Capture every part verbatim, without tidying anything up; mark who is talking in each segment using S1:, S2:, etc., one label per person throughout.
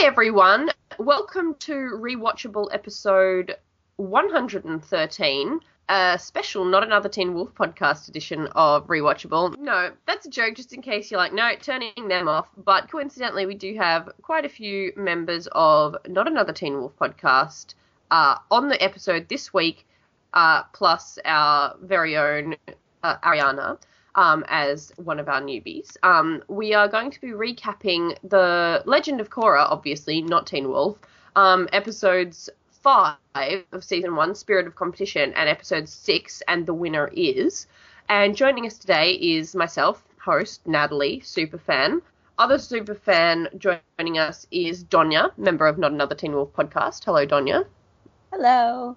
S1: Hi everyone, welcome to Rewatchable episode one hundred thirteen, a special Not Another Teen Wolf podcast edition of Rewatchable. No, that's a joke just in case you're like, no, turning them off, but coincidentally we do have quite a few members of Not Another Teen Wolf podcast uh, on the episode this week, uh, plus our very own uh, Ariana. Um, as one of our newbies. Um, we are going to be recapping the Legend of Korra, obviously, not Teen Wolf, um, episodes five of season one, Spirit of Competition, and episode six, And the Winner Is. And joining us today is myself, host, Natalie, superfan. Other superfan joining us is Donya, member of Not Another Teen Wolf podcast. Hello, Donya.
S2: Hello.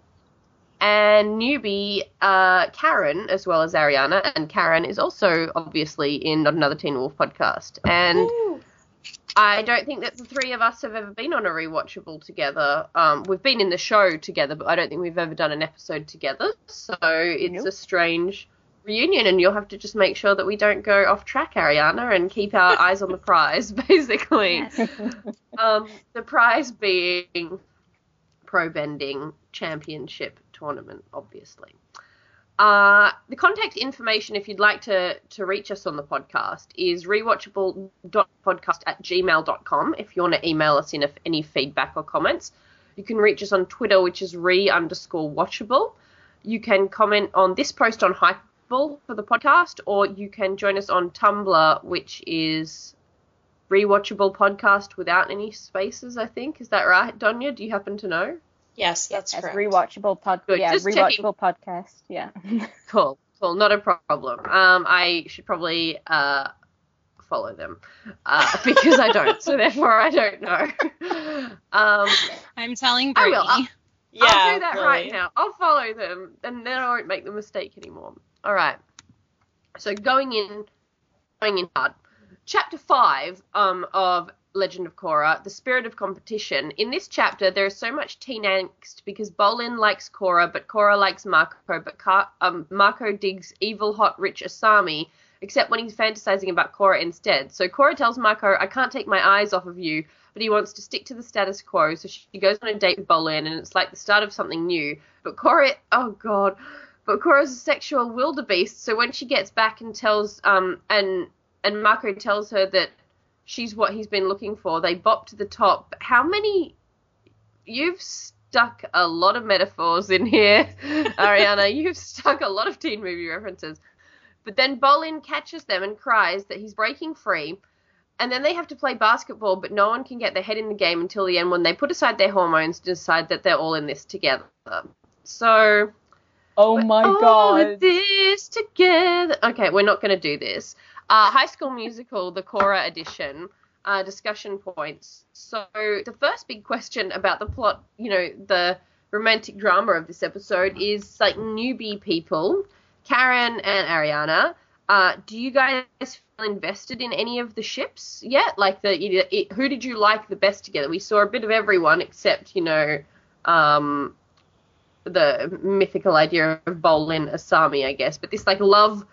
S1: And newbie uh, Karen, as well as Ariana, and Karen is also obviously in Not Another Teen Wolf podcast. And Woo. I don't think that the three of us have ever been on a rewatchable together. Um, we've been in the show together, but I don't think we've ever done an episode together. So it's nope. a strange reunion, and you'll have to just make sure that we don't go off track, Ariana, and keep our eyes on the prize, basically. Yes. um, the prize being Pro Bending Championship tournament, obviously. Uh, the contact information, if you'd like to, to reach us on the podcast, is rewatchable dot podcast at gmail dot com if you want to email us in if any feedback or comments. You can reach us on Twitter, which is re underscore watchable. You can comment on this post on Hypable for the podcast, or you can join us on Tumblr, which is Rewatchable Podcast without any spaces, I think. Is that right, Donya? Do you happen to know?
S3: Yes, that's
S2: yes,
S3: correct.
S2: Rewatchable pod.
S1: Good.
S2: Yeah,
S1: Just
S2: rewatchable
S1: checking.
S2: podcast. Yeah.
S1: Cool. Cool. Not a problem. Um, I should probably uh follow them uh, because I don't. So therefore, I don't know. Um,
S4: I'm telling
S1: I
S4: Brady.
S1: will. I'll,
S3: yeah,
S1: I'll do that
S3: really.
S1: right now. I'll follow them, and then I won't make the mistake anymore. All right. So going in, going in hard. Chapter five um of Legend of Korra, The Spirit of Competition. In this chapter, there is so much teen angst because Bolin likes Korra, but Korra likes Marco, but Ka- um, Marco digs evil, hot, rich Asami, except when he's fantasizing about Korra instead. So Korra tells Marco, I can't take my eyes off of you, but he wants to stick to the status quo, so she goes on a date with Bolin, and it's like the start of something new. But Korra, oh god, but Korra's a sexual wildebeest, so when she gets back and tells, um, and, and Marco tells her that she's what he's been looking for, they bop to the top. How many... You've stuck a lot of metaphors in here, Ariana. You've stuck a lot of teen movie references. But then Bolin catches them and cries that he's breaking free, and then they have to play basketball, but no one can get their head in the game until the end when they put aside their hormones to decide that they're all in this together. So...
S2: Oh my
S1: all
S2: god.
S1: in this together. Okay, we're not going to do this. Uh, High School Musical, the Korra edition, uh, discussion points. So the first big question about the plot, you know, the romantic drama of this episode is, like, newbie people, Karen and Ariana, uh, do you guys feel invested in any of the ships yet? Like, the it, it, who did you like the best together? We saw a bit of everyone except, you know, um, the mythical idea of Bolin Asami, I guess. But this, like, love...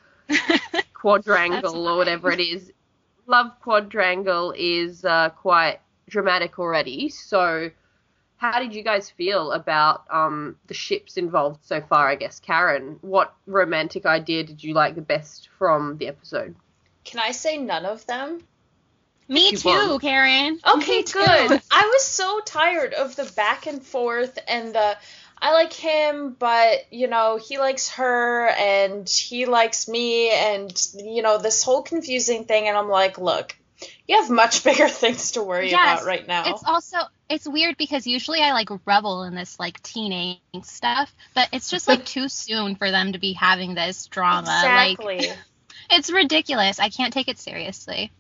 S1: quadrangle or whatever it is. Love quadrangle is uh, quite dramatic already. So how did you guys feel about um, the ships involved so far, I guess? Karen, what romantic idea did you like the best from the episode?
S3: Can I say none of them?
S4: Me
S1: You
S4: too,
S1: won.
S4: Karen.
S3: Okay,
S4: Me too.
S3: good. I was so tired of the back and forth and the... I like him, but, you know, he likes her, and he likes me, and, you know, this whole confusing thing, and I'm like, look, you have much bigger things to worry
S4: Yes,
S3: about right now.
S4: It's also, it's weird because usually I, like, revel in this, like, teenage stuff, but it's just, like, too soon for them to be having this drama.
S3: Exactly.
S4: Like, it's ridiculous. I can't take it seriously.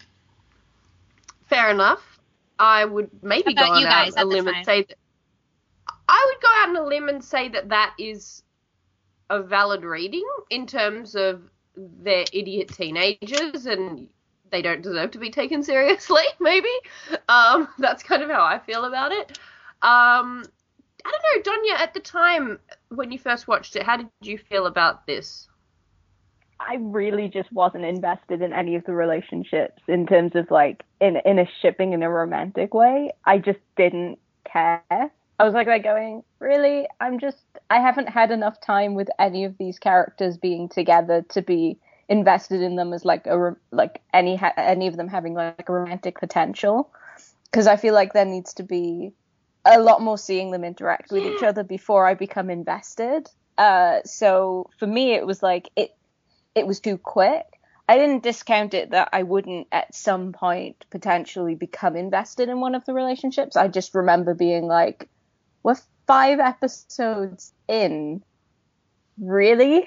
S1: Fair enough. I would maybe
S4: How
S1: go
S4: about
S1: on
S4: you
S1: out
S4: guys
S1: a
S4: at the
S1: limb and
S4: time?
S1: say that I would go out on a limb and say that that is a valid reading in terms of they're idiot teenagers and they don't deserve to be taken seriously, maybe. Um, that's kind of how I feel about it. Um, I don't know, Donya, at the time when you first watched it, how did you feel about this?
S2: I really just wasn't invested in any of the relationships in terms of like in in a shipping in a romantic way. I just didn't care. I was like, like going, really? I'm just, I haven't had enough time with any of these characters being together to be invested in them as like a like any ha- any of them having like a romantic potential. Because I feel like there needs to be a lot more seeing them interact with each other before I become invested. Uh, so for me, it was like it. It was too quick. I didn't discount it that I wouldn't at some point potentially become invested in one of the relationships. I just remember being like, we're five episodes in. Really?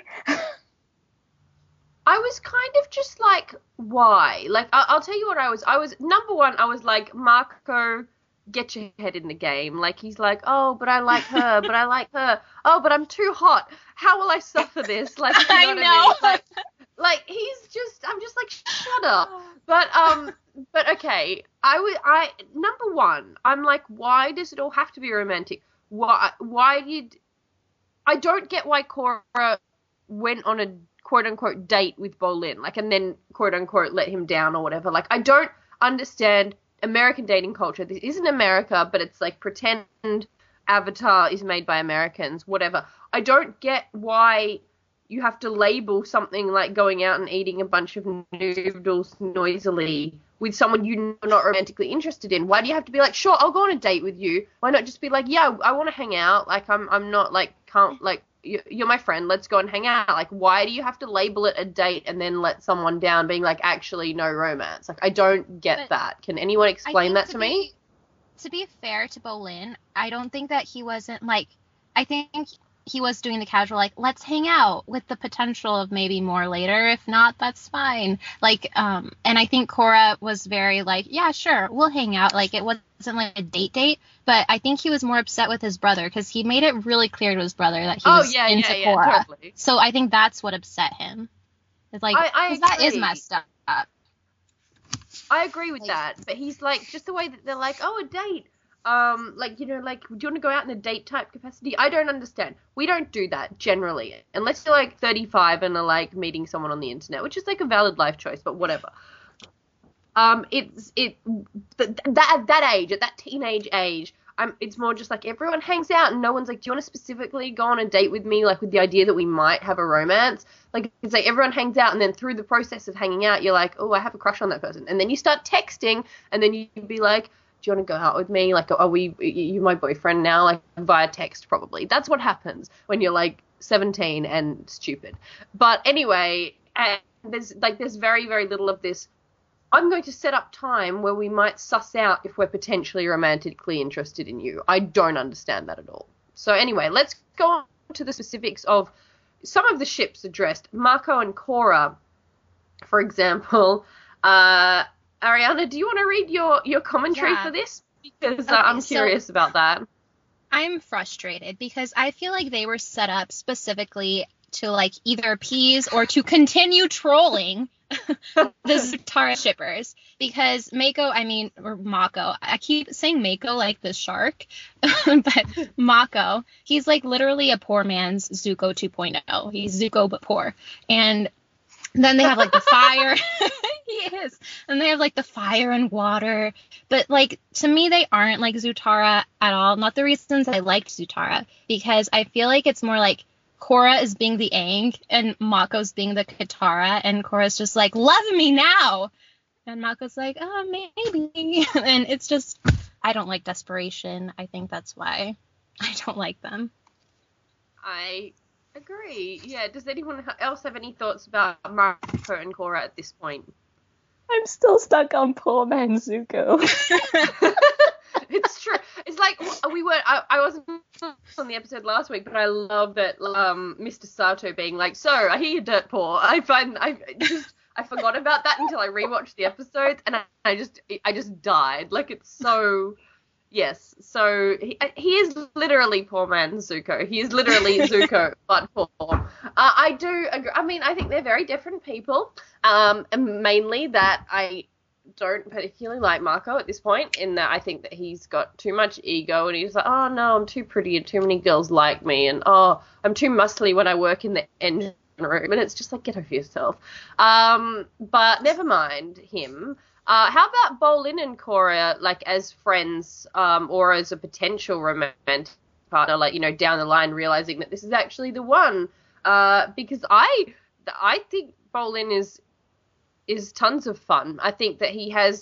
S1: I was kind of just like, why? Like, I- I'll tell you what I was. I was, number one, I was like, Marco, get your head in the game. Like, he's like, oh, but I like her, but I like her. Oh, but I'm too hot. How will I suffer this? Like, you know
S4: I
S1: what
S4: know.
S1: I mean? Like, like, he's just, I'm just like, shut up. But, um, but okay, I would, I, number one, I'm like, why does it all have to be romantic? Why, why did, I don't get why Cora went on a quote-unquote date with Bolin, like, and then quote-unquote let him down or whatever. Like, I don't understand American dating culture. This isn't America, but it's like pretend Avatar is made by Americans, whatever. I don't get why you have to label something like going out and eating a bunch of noodles noisily with someone you're not romantically interested in. Why do you have to be like, sure, I'll go on a date with you? Why not just be like, yeah, I want to hang out. Like, I'm I'm not like, can't, like, you're my friend, let's go and hang out. Like, why do you have to label it a date and then let someone down being like, actually, no romance? Like, I don't get
S4: But
S1: that. Can anyone explain that to,
S4: to
S1: me?
S4: Be, to be fair to Bolin, I don't think that he wasn't like, I think he was doing the casual, like, let's hang out with the potential of maybe more later. If not, that's fine. Like, um, and I think Cora was very like, yeah, sure, we'll hang out. Like, it wasn't like a date date, but I think he was more upset with his brother because he made it really clear to his brother that he
S1: Oh,
S4: was
S1: yeah,
S4: into
S1: yeah, yeah,
S4: Cora.
S1: totally.
S4: So I think that's what upset him. It's like,
S1: I- I
S4: 'cause that is
S1: agree.
S4: messed up.
S1: I agree with
S4: Like-
S1: that, but he's like, just the way that they're like, oh, a date. Um, like, you know, like, do you want to go out in a date type capacity? I don't understand. We don't do that generally, unless you're like thirty-five and are like meeting someone on the internet, which is like a valid life choice, but whatever. Um, it's it th- that at that age, at that teenage age, I'm. It's more just like everyone hangs out and no one's like, do you want to specifically go on a date with me? Like with the idea that we might have a romance. Like it's like everyone hangs out and then through the process of hanging out, you're like, oh, I have a crush on that person, and then you start texting, and then you'd be like, do you want to go out with me? Like, are we, you my boyfriend now? Like, via text, probably. That's what happens when you're, like, seventeen and stupid. But anyway, and there's, like, there's very, very little of this. I'm going to set up time where we might suss out if we're potentially romantically interested in you. I don't understand that at all. So anyway, let's go on to the specifics of some of the ships addressed. Marco and Cora, for example, uh... Ariana, do you want to read your, your commentary
S4: Yeah.
S1: for this? Because uh,
S4: Okay,
S1: I'm
S4: so-
S1: curious about that. I'm
S4: frustrated because I feel like they were set up specifically to like either appease or to continue trolling the Zutara shippers. Because Mako, I mean, or Mako, I keep saying Mako like the shark, but Mako, he's like literally a poor man's Zuko two point oh. He's Zuko but poor. And then they have like the fire. He is. And they have like the fire and water. But like to me they aren't like Zutara at all. Not the reasons I liked Zutara. Because I feel like it's more like Cora is being the Aang and Mako's being the Katara, and Cora's just like, love me now. And Mako's like, oh maybe. And it's just, I don't like desperation. I think that's why I don't like them.
S1: I agree. Yeah, does anyone else have any thoughts about Marco and Cora at this point?
S2: I'm still stuck on poor man Zuko.
S1: It's true. It's like we were. I, I wasn't on the episode last week, but I love that um, Mister Sato being like, "So I hear you're dirt poor." I find I just I forgot about that until I rewatched the episodes, and I, I just I just died. Like it's so. Yes, so he, he is literally poor man Zuko. He is literally Zuko, but poor. Uh, I do agree. I mean, I think they're very different people. Um, and mainly that I don't particularly like Marco at this point, in that I think that he's got too much ego, and he's like, oh no, I'm too pretty and too many girls like me, and oh, I'm too muscly when I work in the engine room, and it's just like, get over yourself. Um, but never mind him. Uh, how about Bolin and Korra, like, as friends, um, or as a potential romantic partner, like, you know, down the line, realizing that this is actually the one? Uh, because I, I think Bolin is, is tons of fun. I think that he has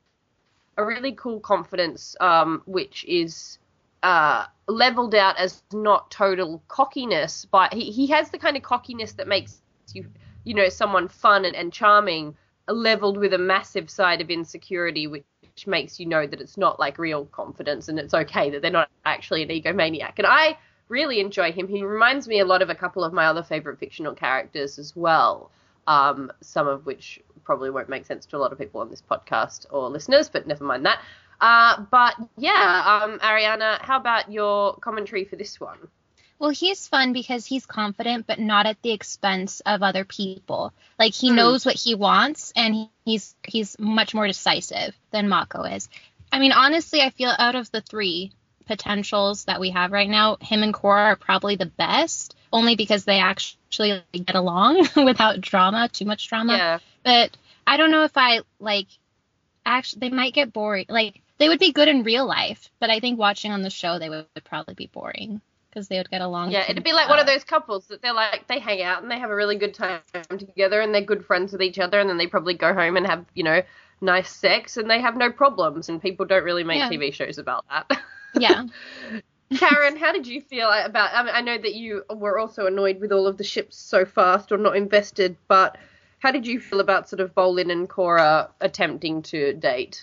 S1: a really cool confidence, um, which is, uh, leveled out as not total cockiness, but he, he has the kind of cockiness that makes you, you know, someone fun and, and charming, leveled with a massive side of insecurity, which makes you know that it's not like real confidence, and it's okay that they're not actually an egomaniac. And I really enjoy him. He reminds me a lot of a couple of my other favorite fictional characters as well, um, some of which probably won't make sense to a lot of people on this podcast or listeners, but never mind that. Uh, but yeah, um, Ariana, how about your commentary for this one?
S4: Well, he's fun because he's confident, but not at the expense of other people. Like, he
S1: Hmm.
S4: knows what he wants, and he, he's he's much more decisive than Mako is. I mean, honestly, I feel out of the three potentials that we have right now, him and Korra are probably the best, only because they actually get along without drama, too much drama.
S1: Yeah.
S4: But I don't know if I, like, actually, they might get boring. Like, they would be good in real life, but I think watching on the show, they would, would probably be boring. Because they would get along.
S1: Yeah, it'd be like one of those couples that they're like, they hang out and they have a really good time together and they're good friends with each other, and then they probably go home and have, you know, nice sex and they have no problems, and people don't really make
S4: Yeah.
S1: T V shows about that.
S4: Yeah.
S1: Karen, how did you feel about, I mean, I know that you were also annoyed with all of the ships so fast or not invested, but how did you feel about sort of Bolin and Korra attempting to date?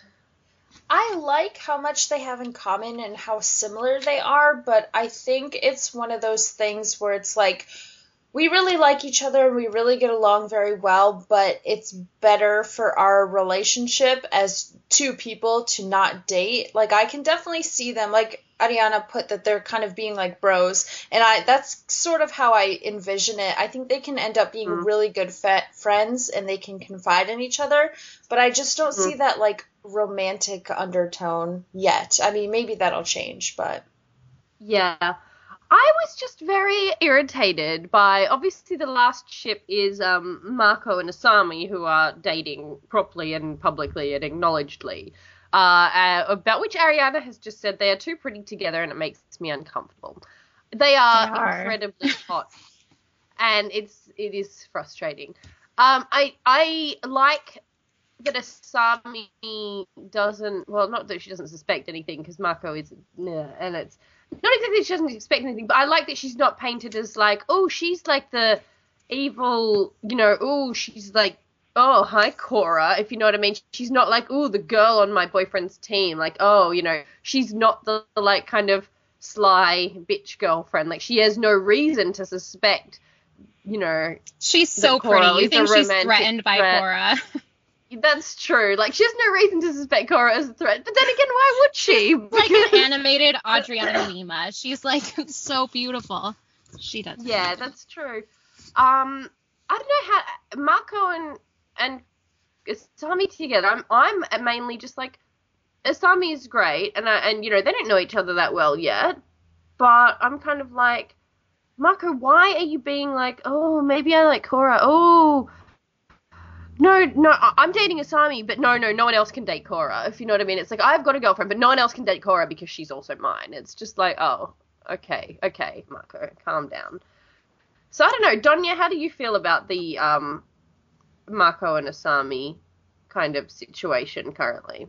S3: I like how much they have in common and how similar they are, but I think it's one of those things where it's like, we really like each other and we really get along very well, but it's better for our relationship as two people to not date. Like, I can definitely see them, like Ariana put, that they're kind of being like bros, and I that's sort of how I envision it. I think they can end up being
S1: Mm.
S3: really good fe- friends and they can confide in each other, but I just don't see that, like, romantic undertone yet. I mean, maybe that'll change, but
S1: Yeah. I was just very irritated by, obviously the last ship is um, Mako and Asami, who are dating properly and publicly and acknowledgedly, uh, uh, about which Ariana has just said they are too pretty together and it makes me uncomfortable. They are,
S4: They are.
S1: incredibly hot, and it's it is frustrating. Um, I I like that Asami doesn't, well, not that she doesn't suspect anything, because Mako is, yeah, and it's not exactly that she doesn't expect anything, but I like that she's not painted as like, oh, she's like the evil, you know, oh, she's like, oh, hi, Korra, if you know what I mean. She's not like, oh, the girl on my boyfriend's team, like, oh, you know, she's not the, the like, kind of sly bitch girlfriend. Like, she has no reason to suspect, you know.
S4: She's so
S1: that Korra
S4: pretty. You
S1: is
S4: think
S1: a
S4: she's
S1: romantic
S4: threatened by
S1: threat.
S4: Korra.
S1: That's true. Like, she has no reason to suspect Korra as a threat. But then again, why would she?
S4: Like an animated Adriana Lima. She's, like, so beautiful. She does.
S1: Yeah, that's true. Um, I don't know how Mako and and Asami together. I'm I'm mainly just like, Asami is great, and I, and you know, they don't know each other that well yet. But I'm kind of like, Mako, why are you being like, oh, maybe I like Korra? Oh. No, no, I- I'm dating Asami, but no, no, no one else can date Korra, if you know what I mean. It's like, I've got a girlfriend, but no one else can date Korra because she's also mine. It's just like, oh, okay, okay, Mako, calm down. So I don't know, Donya, how do you feel about the um, Mako and Asami kind of situation currently?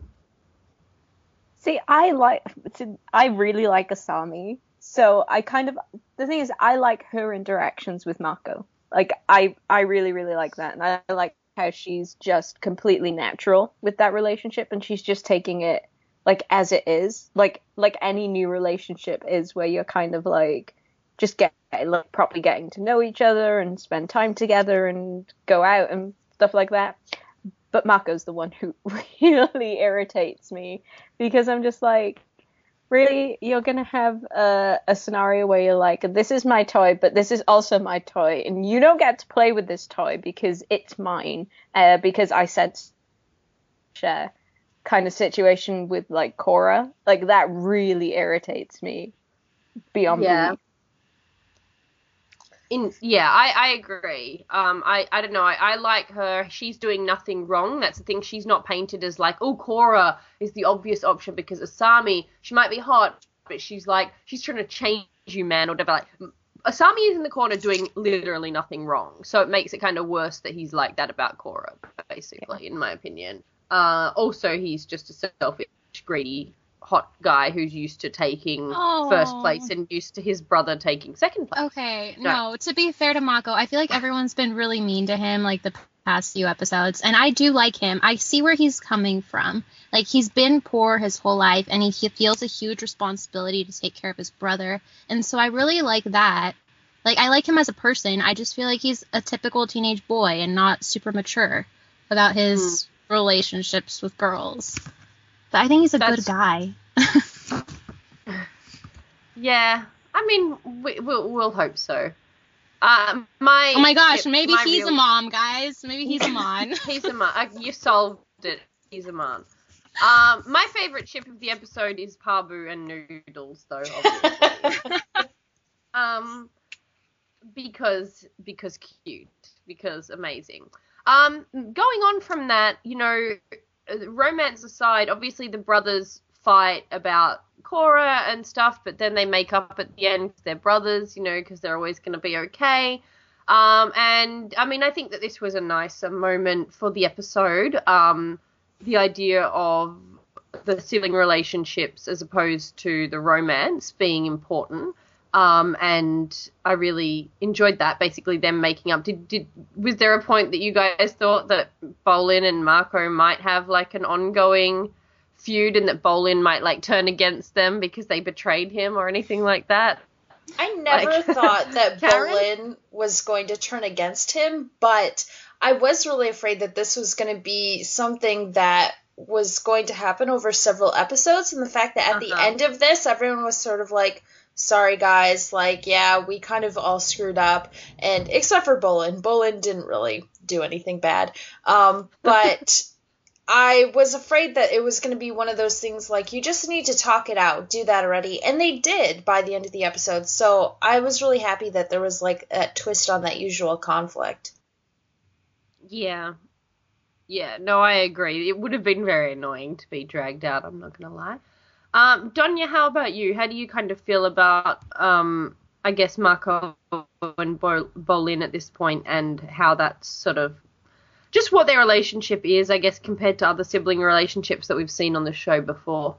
S2: See, I like, I really like Asami. So I kind of, the thing is, I like her interactions with Mako. Like, I, I really, really like that. And I like how she's just completely natural with that relationship, and she's just taking it like as it is, like like any new relationship is, where you're kind of like just get like properly getting to know each other and spend time together and go out and stuff like that. But Mako's the one who really irritates me, because I'm just like, really, you're gonna have a, a scenario where you're like, this is my toy, but this is also my toy, and you don't get to play with this toy because it's mine, uh, because I said share kind of situation with like Korra. Like, that really irritates me beyond
S1: Yeah.
S2: belief.
S1: In yeah, I, I agree. Um, I, I don't know. I, I like her. She's doing nothing wrong. That's the thing. She's not painted as like, oh, Korra is the obvious option because Asami, she might be hot, but she's like, she's trying to change you, man, or whatever. Like, Asami is in the corner doing literally nothing wrong, so it makes it kind of worse that he's like that about Korra, basically, yeah. in my opinion. Uh, also, he's just a selfish, greedy, hot guy who's used to taking
S4: Oh.
S1: first place and used to his brother taking second place.
S4: Okay, no, to be fair to Mako, I feel like everyone's been really mean to him, like, the past few episodes, and I do like him. I see where he's coming from. Like, he's been poor his whole life, and he, he feels a huge responsibility to take care of his brother, and so I really like that. Like, I like him as a person. I just feel like he's a typical teenage boy and not super mature about his mm. relationships with girls. But I think he's a That's... good guy.
S1: Yeah, I mean, we, we'll, we'll hope so. Uh, my
S4: oh my gosh,
S1: ship,
S4: maybe
S1: my
S4: he's
S1: real...
S4: a mom, guys. Maybe he's a mon.
S1: He's a mon. Uh, you solved it. He's a mon. Um, my favorite ship of the episode is Pabu and Noodles, though, obviously. um, because because cute, because amazing. Um, going on from that, you know, romance aside, obviously the brothers fight about Korra and stuff, but then they make up at the end. They're brothers, you know, because they're always going to be okay. Um, and I mean, I think that this was a nicer moment for the episode. Um, the idea of the sibling relationships as opposed to the romance being important. Um, and I really enjoyed that. Basically, them making up. Did did was there a point that you guys thought that Bolin and Mako might have like an ongoing feud, and that Bolin might like turn against them because they betrayed him or anything like that?
S3: I never like, thought that Bolin was going to turn against him, but I was really afraid that this was going to be something that was going to happen over several episodes, and the fact that at uh-huh. the end of this, everyone was sort of like, sorry guys, like, yeah, we kind of all screwed up, and except for Bolin. Bolin didn't really do anything bad, um, but I was afraid that it was going to be one of those things like, you just need to talk it out, do that already, and they did by the end of the episode, so I was really happy that there was, like, a twist on that usual conflict.
S1: Yeah. Yeah, no, I agree. It would have been very annoying to be dragged out, I'm not going to lie. Um, Donya, how about you? How do you kind of feel about, um, I guess, Mako and Bo- Bolin at this point, and how that's sort of just what their relationship is, I guess, compared to other sibling relationships that we've seen on the show before?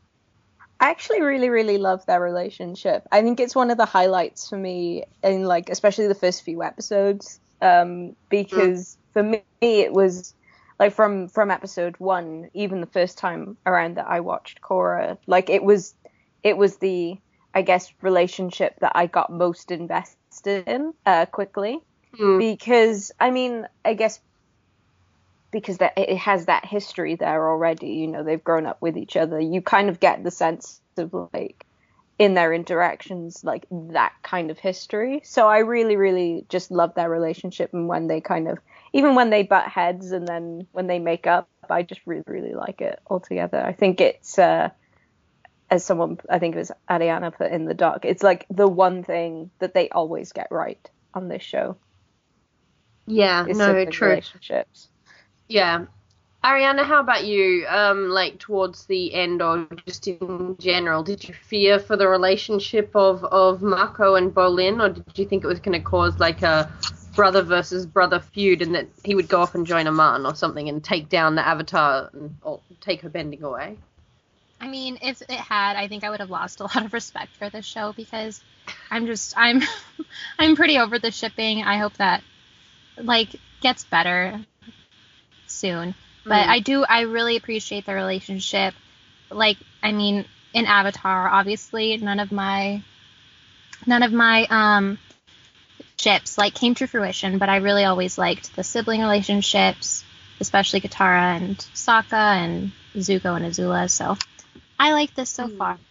S2: I actually really, really love their relationship. I think it's one of the highlights for me in, like, especially the first few episodes, um, because mm. for me it was, like, from, from episode one, even the first time around that I watched Korra, like, it was, it was the, I guess, relationship that I got most invested in, uh, quickly. Mm. Because, I mean, I guess, because that it has that history there already, you know, they've grown up with each other. You kind of get the sense of, like, in their interactions, like, that kind of history. So I really, really just love their relationship, and when they kind of, even when they butt heads and then when they make up, I just really, really like it altogether. I think it's, uh, as someone, I think it was Ariana put in the doc, it's like the one thing that they always get right on this show.
S1: Yeah, no, true.
S2: Relationships.
S1: Yeah. Ariana, how about you? Um, like, towards the end, or just in general, did you fear for the relationship of, of Mako and Bolin, or did you think it was going to cause, like, a brother versus brother feud, and that he would go off and join a man or something and take down the Avatar and or take her bending away?
S4: I mean, if it had, I think I would have lost a lot of respect for this show, because I'm just, I'm, I'm pretty over the shipping. I hope that, like, gets better soon. But mm. I do, I really appreciate the relationship. Like, I mean, in Avatar, obviously, none of my, none of my, um, ships, like, came to fruition, but I really always liked the sibling relationships, especially Katara and Sokka and Zuko and Azula, so I like this so mm. far.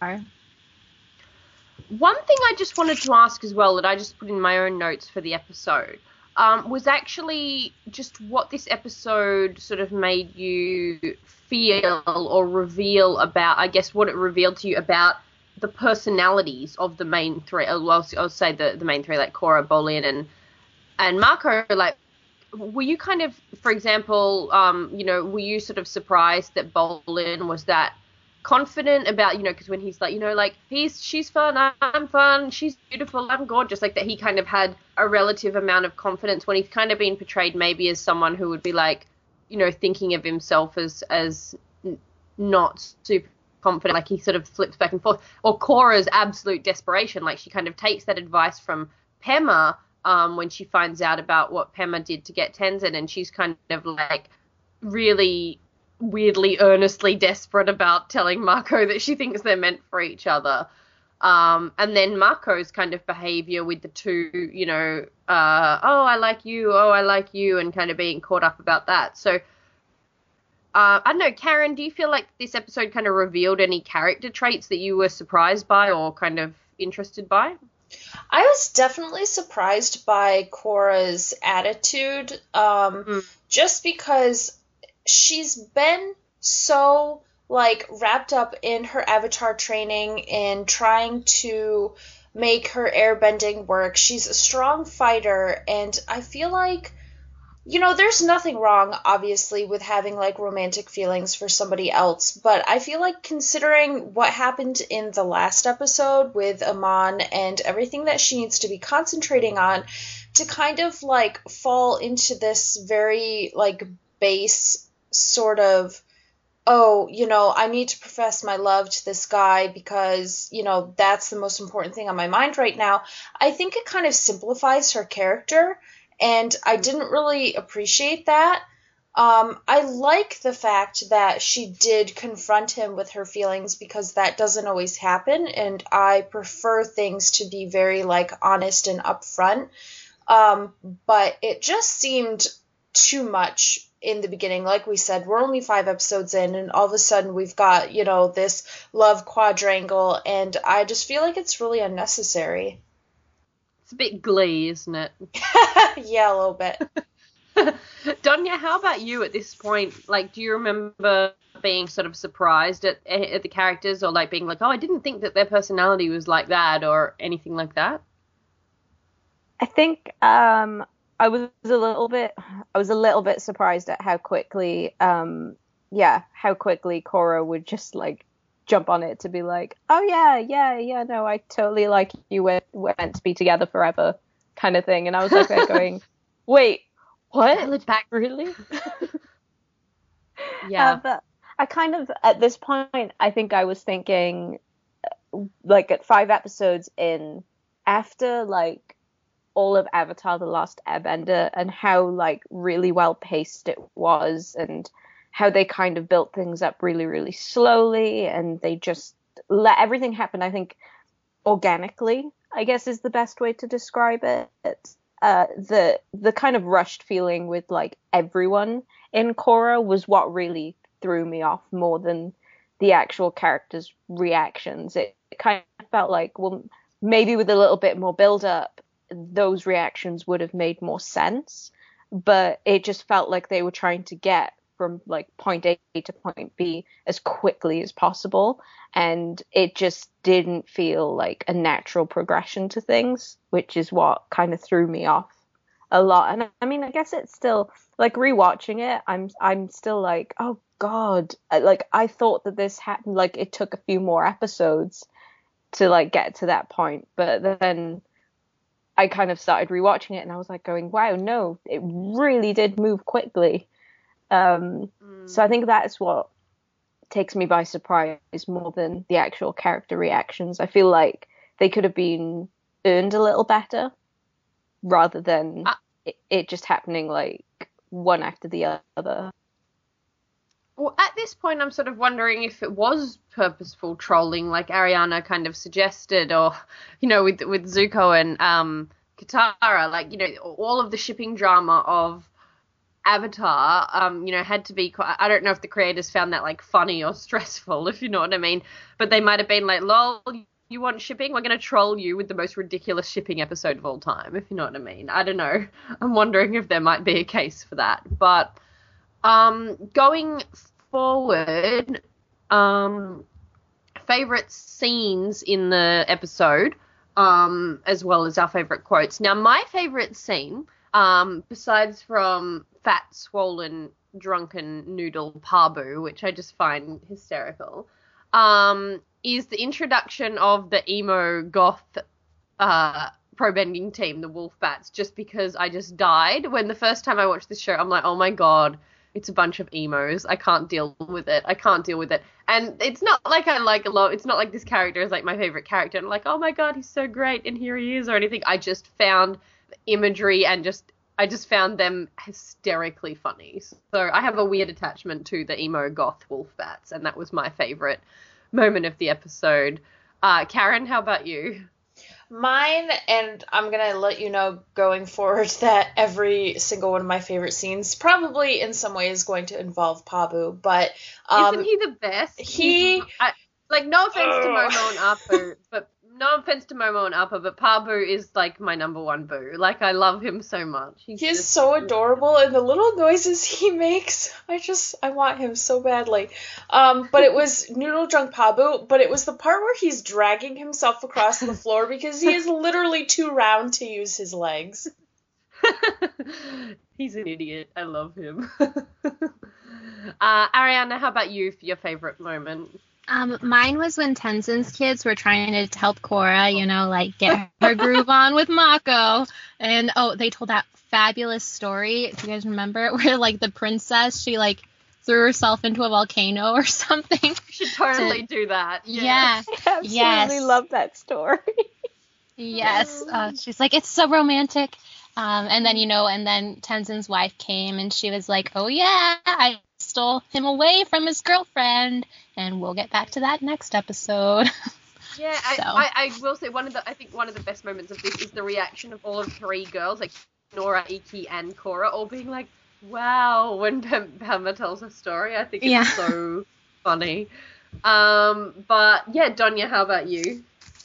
S1: One thing I just wanted to ask as well, that I just put in my own notes for the episode, Um, was actually just what this episode sort of made you feel or reveal about, I guess, what it revealed to you about the personalities of the main three. I'll, I'll say the, the main three, like Korra, Bolin, and and Mako. Like, were you kind of, for example, um, you know, were you sort of surprised that Bolin was that confident about, you know, because when he's like, you know, like, he's she's fun, I'm fun, she's beautiful, I'm gorgeous, like that he kind of had a relative amount of confidence when he's kind of been portrayed maybe as someone who would be like, you know, thinking of himself as as not super confident, like he sort of flips back and forth. Or Korra's absolute desperation, like she kind of takes that advice from Pema um, when she finds out about what Pema did to get Tenzin, and she's kind of like really weirdly earnestly desperate about telling Mako that she thinks they're meant for each other. Um, and then Mako's kind of behavior with the two, you know, uh, oh, I like you, oh, I like you, and kind of being caught up about that. So, uh, I don't know, Karen, do you feel like this episode kind of revealed any character traits that you were surprised by or kind of interested by?
S3: I was definitely surprised by Korra's attitude, um, mm. just because she's been so, like, wrapped up in her Avatar training and trying to make her airbending work. She's a strong fighter, and I feel like, you know, there's nothing wrong, obviously, with having, like, romantic feelings for somebody else, but I feel like considering what happened in the last episode with Amon and everything that she needs to be concentrating on, to kind of, like, fall into this very, like, base sort of, oh, you know, I need to profess my love to this guy because, you know, that's the most important thing on my mind right now. I think it kind of simplifies her character, and I didn't really appreciate that. Um, I like the fact that she did confront him with her feelings because that doesn't always happen, and I prefer things to be very, like, honest and upfront. Um, but it just seemed too much in the beginning. Like we said, we're only five episodes in, and all of a sudden we've got, you know, this love quadrangle, and I just feel like it's really unnecessary.
S1: It's a bit Glee, isn't it?
S3: Yeah, a little bit.
S1: Donya, how about you at this point? Like, do you remember being sort of surprised at, at the characters, or like being like, oh, I didn't think that their personality was like that, or anything like that?
S2: I think um I was a little bit, I was a little bit surprised at how quickly, um, yeah, how quickly Korra would just like jump on it to be like, oh yeah, yeah, yeah, no, I totally like you. We're, we're meant to be together forever, kind of thing. And I was like, going, wait, what?
S1: Back.
S2: Really?
S1: Yeah.
S2: Uh, but I kind of, at this point, I think I was thinking, like at five episodes in, after like all of Avatar: The Last Airbender and how like really well paced it was, and how they kind of built things up really, really slowly, and they just let everything happen, I think, organically, I guess is the best way to describe it. Uh, the the kind of rushed feeling with like everyone in Korra was what really threw me off more than the actual characters' reactions. It, it kind of felt like, well, maybe with a little bit more build up, those reactions would have made more sense, but it just felt like they were trying to get from like point A to point B as quickly as possible, and it just didn't feel like a natural progression to things, which is what kind of threw me off a lot. And I mean, I guess it's still like rewatching it, I'm I'm still like, oh god, like I thought that this happened, like it took a few more episodes to like get to that point, but then I kind of started rewatching it and I was like going, wow, no, it really did move quickly. Um, mm. So I think that's what takes me by surprise more than the actual character reactions. I feel like they could have been earned a little better rather than uh, it, it just happening like one after the other.
S1: Well, at this point, I'm sort of wondering if it was purposeful trolling, like Ariana kind of suggested, or, you know, with with Zuko and um, Katara, like, you know, all of the shipping drama of Avatar, um, you know, had to be, I don't know if the creators found that, like, funny or stressful, if you know what I mean, but they might have been like, lol, you want shipping? We're going to troll you with the most ridiculous shipping episode of all time, if you know what I mean. I don't know. I'm wondering if there might be a case for that. But um, going forward, um, favorite scenes in the episode, um, as well as our favorite quotes. Now, my favorite scene, um, besides from fat, swollen, drunken noodle Pabu, which I just find hysterical, um, is the introduction of the emo goth uh, pro-bending team, the Wolfbats, just because I just died. When the first time I watched this show, I'm like, oh my god, it's a bunch of emos. I can't deal with it. I can't deal with it. And it's not like I like a lot. It's not like this character is like my favorite character. And I'm like, oh my god, he's so great, and here he is, or anything. I just found the imagery and just I just found them hysterically funny. So I have a weird attachment to the emo goth Wolfbats, and that was my favorite moment of the episode. Uh, Karen, how about you?
S3: Mine, and I'm going to let you know going forward that every single one of my favorite scenes probably in some way is going to involve Pabu, but... Um,
S1: Isn't he the best?
S3: He...
S1: I, like, no offense uh, to Momo and Apu, but... No offense to Momo and Appa, but Pabu is, like, my number one boo. Like, I love him so much. He's,
S3: He's
S1: just...
S3: so adorable, and the little noises he makes, I just, I want him so badly. Um, but it was Noodle Drunk Pabu, but it was the part where he's dragging himself across the floor because he is literally too round to use his legs.
S1: He's an idiot. I love him. uh, Ariana, how about you for your favorite moment?
S4: Um, mine was when Tenzin's kids were trying to help Korra, you know, like get her groove on with Mako. And, oh, they told that fabulous story. Do you guys remember it? Where, like, the princess, she, like, threw herself into a volcano or something.
S1: You should totally to... do that.
S4: Yeah. yeah.
S2: I absolutely
S4: yes.
S2: love that story.
S4: Yes. Uh, she's like, it's so romantic. Um, and then, you know, and then Tenzin's wife came and she was like, oh, yeah, I stole him away from his girlfriend. And we'll get back to that next episode.
S1: Yeah, I,
S4: so.
S1: I, I will say one of the I think one of the best moments of this is the reaction of all of three girls, like Nora, Iki, and Korra, all being like, "Wow!" when Pam- Pamela tells her story. I think it's
S4: yeah.
S1: so funny. Um, but yeah, Donya, how about you?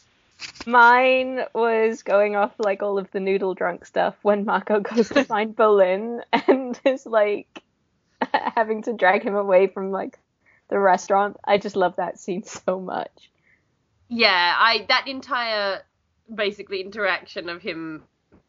S2: Mine was going off like all of the noodle drunk stuff when Mako goes to find Berlin and is like having to drag him away from like the restaurant. I just love that scene so much.
S1: Yeah, I that entire basically interaction of him,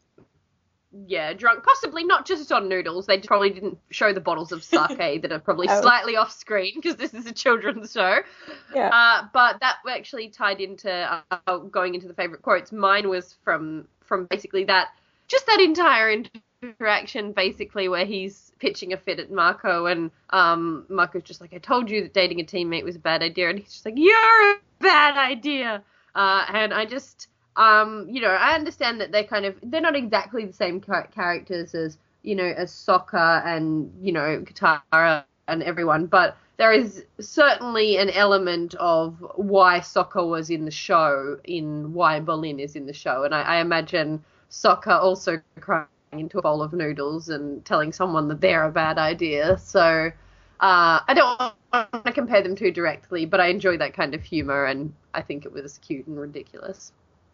S1: yeah, drunk, possibly not just on noodles. They probably didn't show the bottles of sake that are probably oh. slightly off screen because this is a children's show.
S2: Yeah.
S1: Uh, but that actually tied into uh, going into the favorite quotes. Mine was from from basically that, just that entire interaction, basically where he's pitching a fit at Mako, and um, Mako's just like, I told you that dating a teammate was a bad idea, and he's just like, you're a bad idea. Uh, and I just, um, you know, I understand that they're kind of, they're not exactly the same char- characters as, you know, as Sokka and, you know, Katara and everyone, but there is certainly an element of why Sokka was in the show in why Berlin is in the show, and I, I imagine Sokka also crying into a bowl of noodles and telling someone that they're a bad idea. So uh, I don't want to compare them too directly, but I enjoy that kind of humor, and I think it was cute and ridiculous.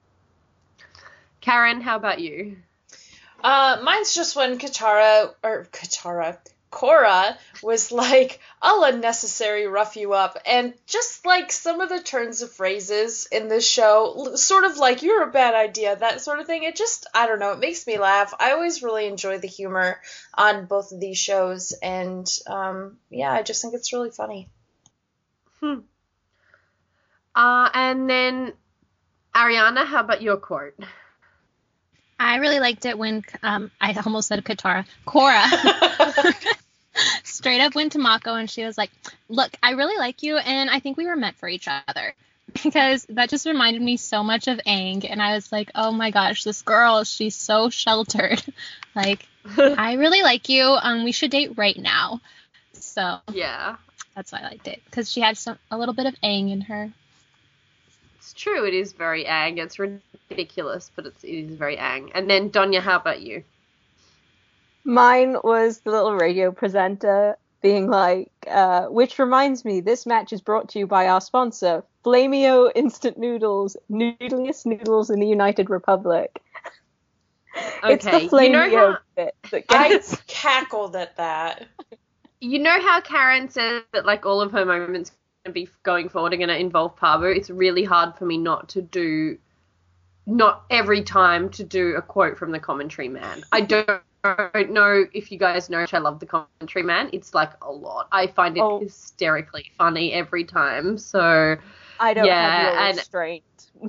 S1: Karen, how about you?
S3: Uh, mine's just when Katara, or Katara, Korra was like, I'll unnecessary rough you up, and just like some of the turns of phrases in this show, sort of like, you're a bad idea, that sort of thing, it just, I don't know, it makes me laugh. I always really enjoy the humor on both of these shows, and um, yeah, I just think it's really funny.
S1: Hmm. Uh, and then, Ariana, how about your quote?
S4: I really liked it when, um, I almost said Katara, Korra straight up went to Mako and she was like, look, I really like you and I think we were meant for each other. Because that just reminded me so much of Aang, and I was like, oh my gosh, this girl, she's so sheltered. Like, I really like you, um, we should date right now. So,
S1: yeah,
S4: that's why I liked it, because she had some a little bit of Aang in her.
S1: It's true, it is very Aang. It's ridiculous, but it's, it is very Aang. And then, Donya, how about you?
S2: Mine was the little radio presenter being like, uh, which reminds me, this match is brought to you by our sponsor, Flamio Instant Noodles, noodliest noodles in the United Republic.
S1: Okay.
S2: It's the Flamio
S1: you know how,
S2: bit that gets...
S3: I cackled at that.
S1: You know how Karen said that, like, all of her moments to be going forward are going to involve Pabu, it's really hard for me not to do, not every time to do a quote from the commentary man. I don't, don't know if you guys know how much I love the commentary man. It's like a lot. I find it
S2: Oh.
S1: hysterically funny every time. So
S2: I don't
S1: yeah,
S2: have your
S1: and-
S2: restraint.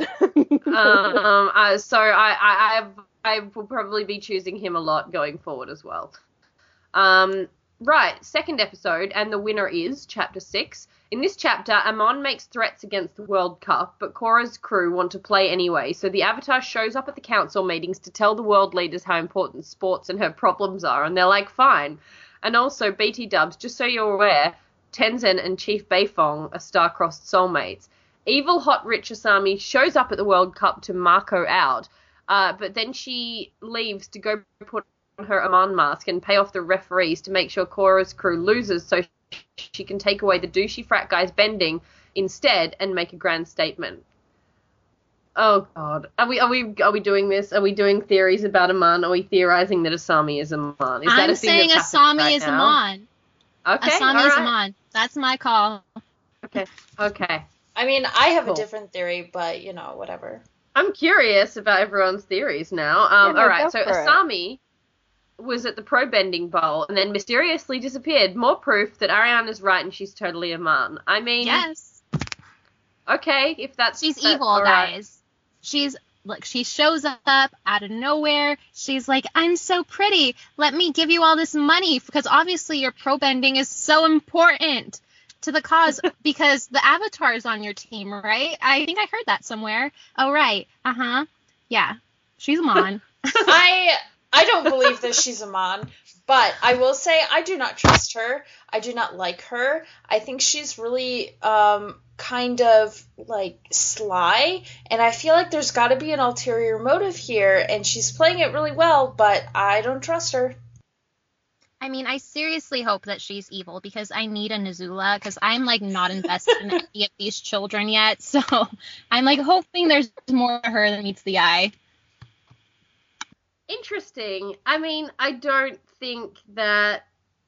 S1: um, uh, so I, I, I've, I will probably be choosing him a lot going forward as well. Um, right, second episode, and the winner is Chapter six. In this chapter, Amon makes threats against the World Cup, but Korra's crew want to play anyway, so the Avatar shows up at the council meetings to tell the world leaders how important sports and her problems are, and they're like, fine. And also, B T Dubs, just so you're aware, Tenzin and Chief Beifong are star-crossed soulmates. Evil hot rich Asami shows up at the World Cup to Marco out, uh, but then she leaves to go put on her Amon mask and pay off the referees to make sure Korra's crew loses so she can take away the douchey frat guy's bending instead and make a grand statement. Oh God, are we are we are we doing this? Are we doing theories about Amon? Are we theorizing that Asami is Amon? Is that
S4: I'm
S1: a thing
S4: saying
S1: that's happening
S4: Asami
S1: right
S4: is
S1: now?
S4: Amon.
S1: Okay,
S4: Asami
S1: all
S4: is
S1: right.
S4: Amon. That's my call.
S1: Okay, okay.
S3: I mean, I have
S1: Cool.
S3: a different theory, but you know, whatever.
S1: I'm curious about everyone's theories now. Um,
S2: Yeah, no,
S1: all right,
S2: go
S1: so
S2: for it.
S1: Asami was at the pro bending bowl and then mysteriously disappeared. More proof that Ariana's right and she's totally Amon. I mean,
S4: Yes.
S1: okay, if that's
S4: She's
S1: that-
S4: evil,
S1: all right.
S4: guys. She's like she shows up out of nowhere. She's like, I'm so pretty. Let me give you all this money because obviously your pro bending is so important to the cause because the Avatar is on your team, right? I think I heard that somewhere. Oh, right. Uh-huh. Yeah. She's Amon.
S3: I I don't believe that she's Amon, but I will say I do not trust her. I do not like her. I think she's really um kind of like sly, and I feel like there's got to be an ulterior motive here, and she's playing it really well, but I don't trust her.
S4: I mean, I seriously hope that she's evil because I need a Nazula because I'm like not invested in any of these children yet. So I'm like hoping there's more to her than meets the eye.
S1: Interesting. I mean, I don't think that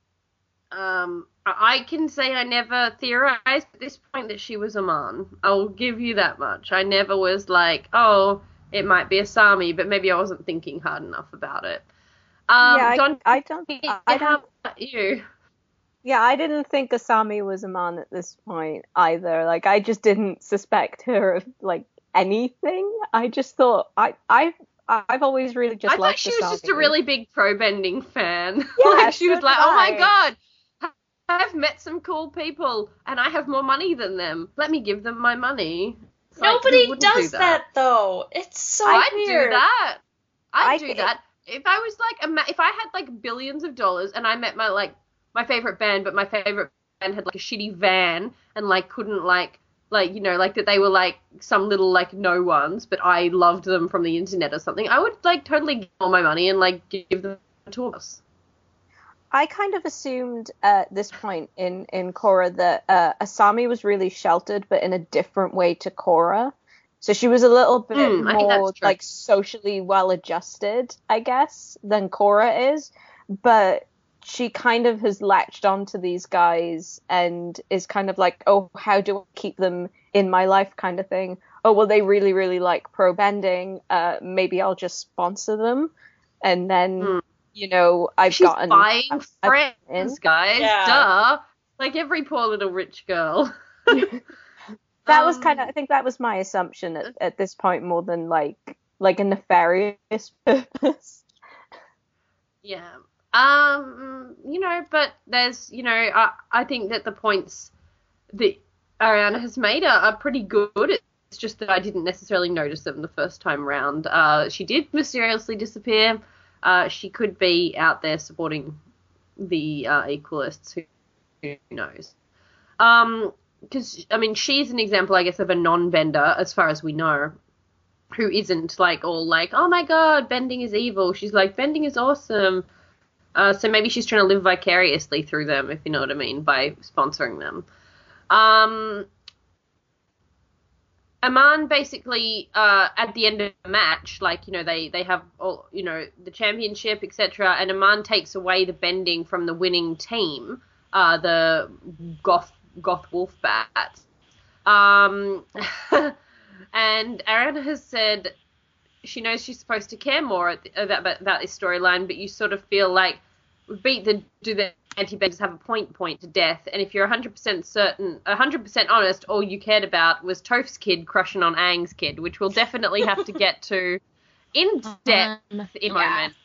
S1: um I I can say I never theorized at this point that she was Amon. I'll give you that much. I never was like, oh, it might be Asami, but maybe I wasn't thinking hard enough about it. Um,
S2: yeah,
S1: Don,
S2: I, I don't. I
S1: how
S2: don't.
S1: about you?
S2: Yeah, I didn't think Asami was Amon at this point either. Like, I just didn't suspect her of like anything. I just thought I I I've always really just
S1: I thought
S2: liked
S1: she was just a
S2: Asami.
S1: really big pro bending fan.
S2: Yeah,
S1: like she
S2: so
S1: was like,
S2: did
S1: oh my
S2: I.
S1: god, I've met some cool people and I have more money than them. Let me give them my money. It's like, who
S3: Nobody
S1: wouldn't
S3: does
S1: do
S3: that. though. It's so
S1: I'd
S3: weird.
S1: do that. I'd
S2: I
S1: do
S2: think-
S1: that. If I was like, ima- if I had like billions of dollars and I met my like my favorite band, but my favorite band had like a shitty van and like couldn't like like you know like that they were like some little like no ones, but I loved them from the internet or something. I would like totally give all my money and like give them to us.
S2: I kind of assumed at this point in in Korra that uh, Asami was really sheltered, but in a different way to Korra. So she was a little bit
S1: Hmm, I think
S2: more
S1: that's true.
S2: like socially well adjusted, I guess, than Korra is. But she kind of has latched onto these guys and is kind of like, oh, how do I keep them in my life kind of thing. Oh, well, they really, really like pro bending. Uh, maybe I'll just sponsor them. And then,
S1: Hmm.
S2: you know, I've
S1: She's
S2: gotten...
S1: buying
S2: I've-
S1: friends, guys.
S3: Yeah.
S1: Duh. Like every poor little rich girl.
S2: That was
S1: Um,
S2: kind of, I think that was my assumption at, at this point more than like like a nefarious purpose.
S1: Yeah. Um, you know, but there's, you know, I, I think that the points that Ariana has made are, are pretty good. It's just that I didn't necessarily notice them the first time round. Uh, she did mysteriously disappear. Uh, she could be out there supporting the uh, Equalists. Who, who knows? Um, because, I mean, she's an example, I guess, of a non-bender, as far as we know, who isn't, like, all like, oh, my God, bending is evil. She's like, bending is awesome. Uh, so maybe she's trying to live vicariously through them, if you know what I mean, by sponsoring them. Um, Aman basically, uh, at the end of the match, like, you know, they, they have, all, you know, the championship, et cetera, and Aman takes away the bending from the winning team, uh, the Goth goth wolf bat. Um, and Ariana has said she knows she's supposed to care more about, about this storyline, but you sort of feel like beat the do the anti-benders have a point point to death, and if you're one hundred percent certain, one hundred percent honest, all you cared about was Toph's kid crushing on Aang's kid, which we'll definitely have to get to in depth
S4: Um,
S1: in a
S4: yeah.
S1: moment.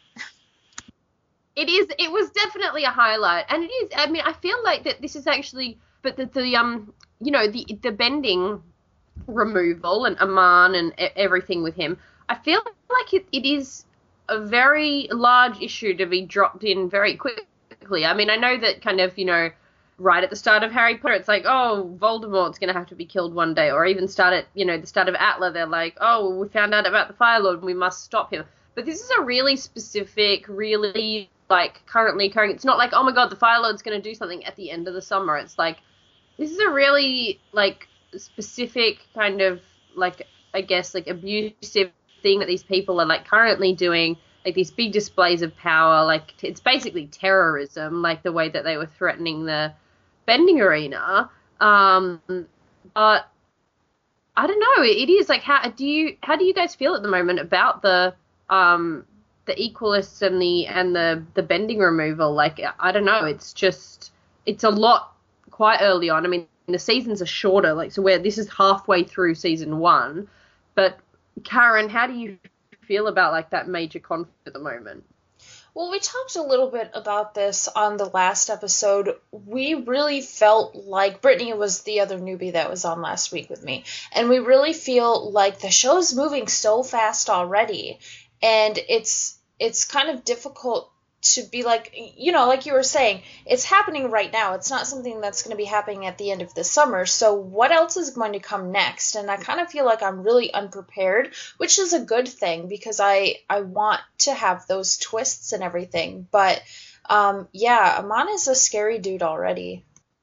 S1: It is. It was definitely a highlight, and it is. I mean, I feel like that this is actually, but the, the um, you know, the the bending removal and Aman and e- everything with him. I feel like it, it is a very large issue to be dropped in very quickly. I mean, I know that kind of, you know, right at the start of Harry Potter, it's like, oh, Voldemort's going to have to be killed one day, or even start at, you know, the start of Atla, they're like, oh, we found out about the Fire Lord and we must stop him. But this is a really specific, really, like, currently occurring. It's not like, oh my god, the Fire Lord's going to do something at the end of the summer. It's like, this is a really, like, specific kind of, like, I guess, like, abusive thing that these people are, like, currently doing, like, these big displays of power. Like, it's basically terrorism, like, the way that they were threatening the bending arena. Um, but I don't know. It is, like, how do you, how do you guys feel at the moment about the, um, the equalists and the, and the, the bending removal? Like, I don't know. It's just, it's a lot quite early on. I mean, the seasons are shorter, like, so where this is halfway through season one, but Karen, how do you feel about, like, that major conflict at the moment?
S3: Well, we talked a little bit about this on the last episode. We really felt like Brittany was the other newbie that was on last week with me, and we really feel like the show's moving so fast already, and it's it's kind of difficult to be like, you know, like you were saying, it's happening right now. It's not something that's going to be happening at the end of the summer. So what else is going to come next? And I kind of feel like I'm really unprepared, which is a good thing because I, I want to have those twists and everything. But um, yeah, Aman is a scary dude already.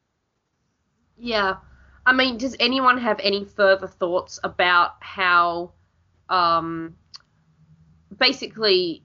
S1: Yeah. I mean, does anyone have any further thoughts about how um, basically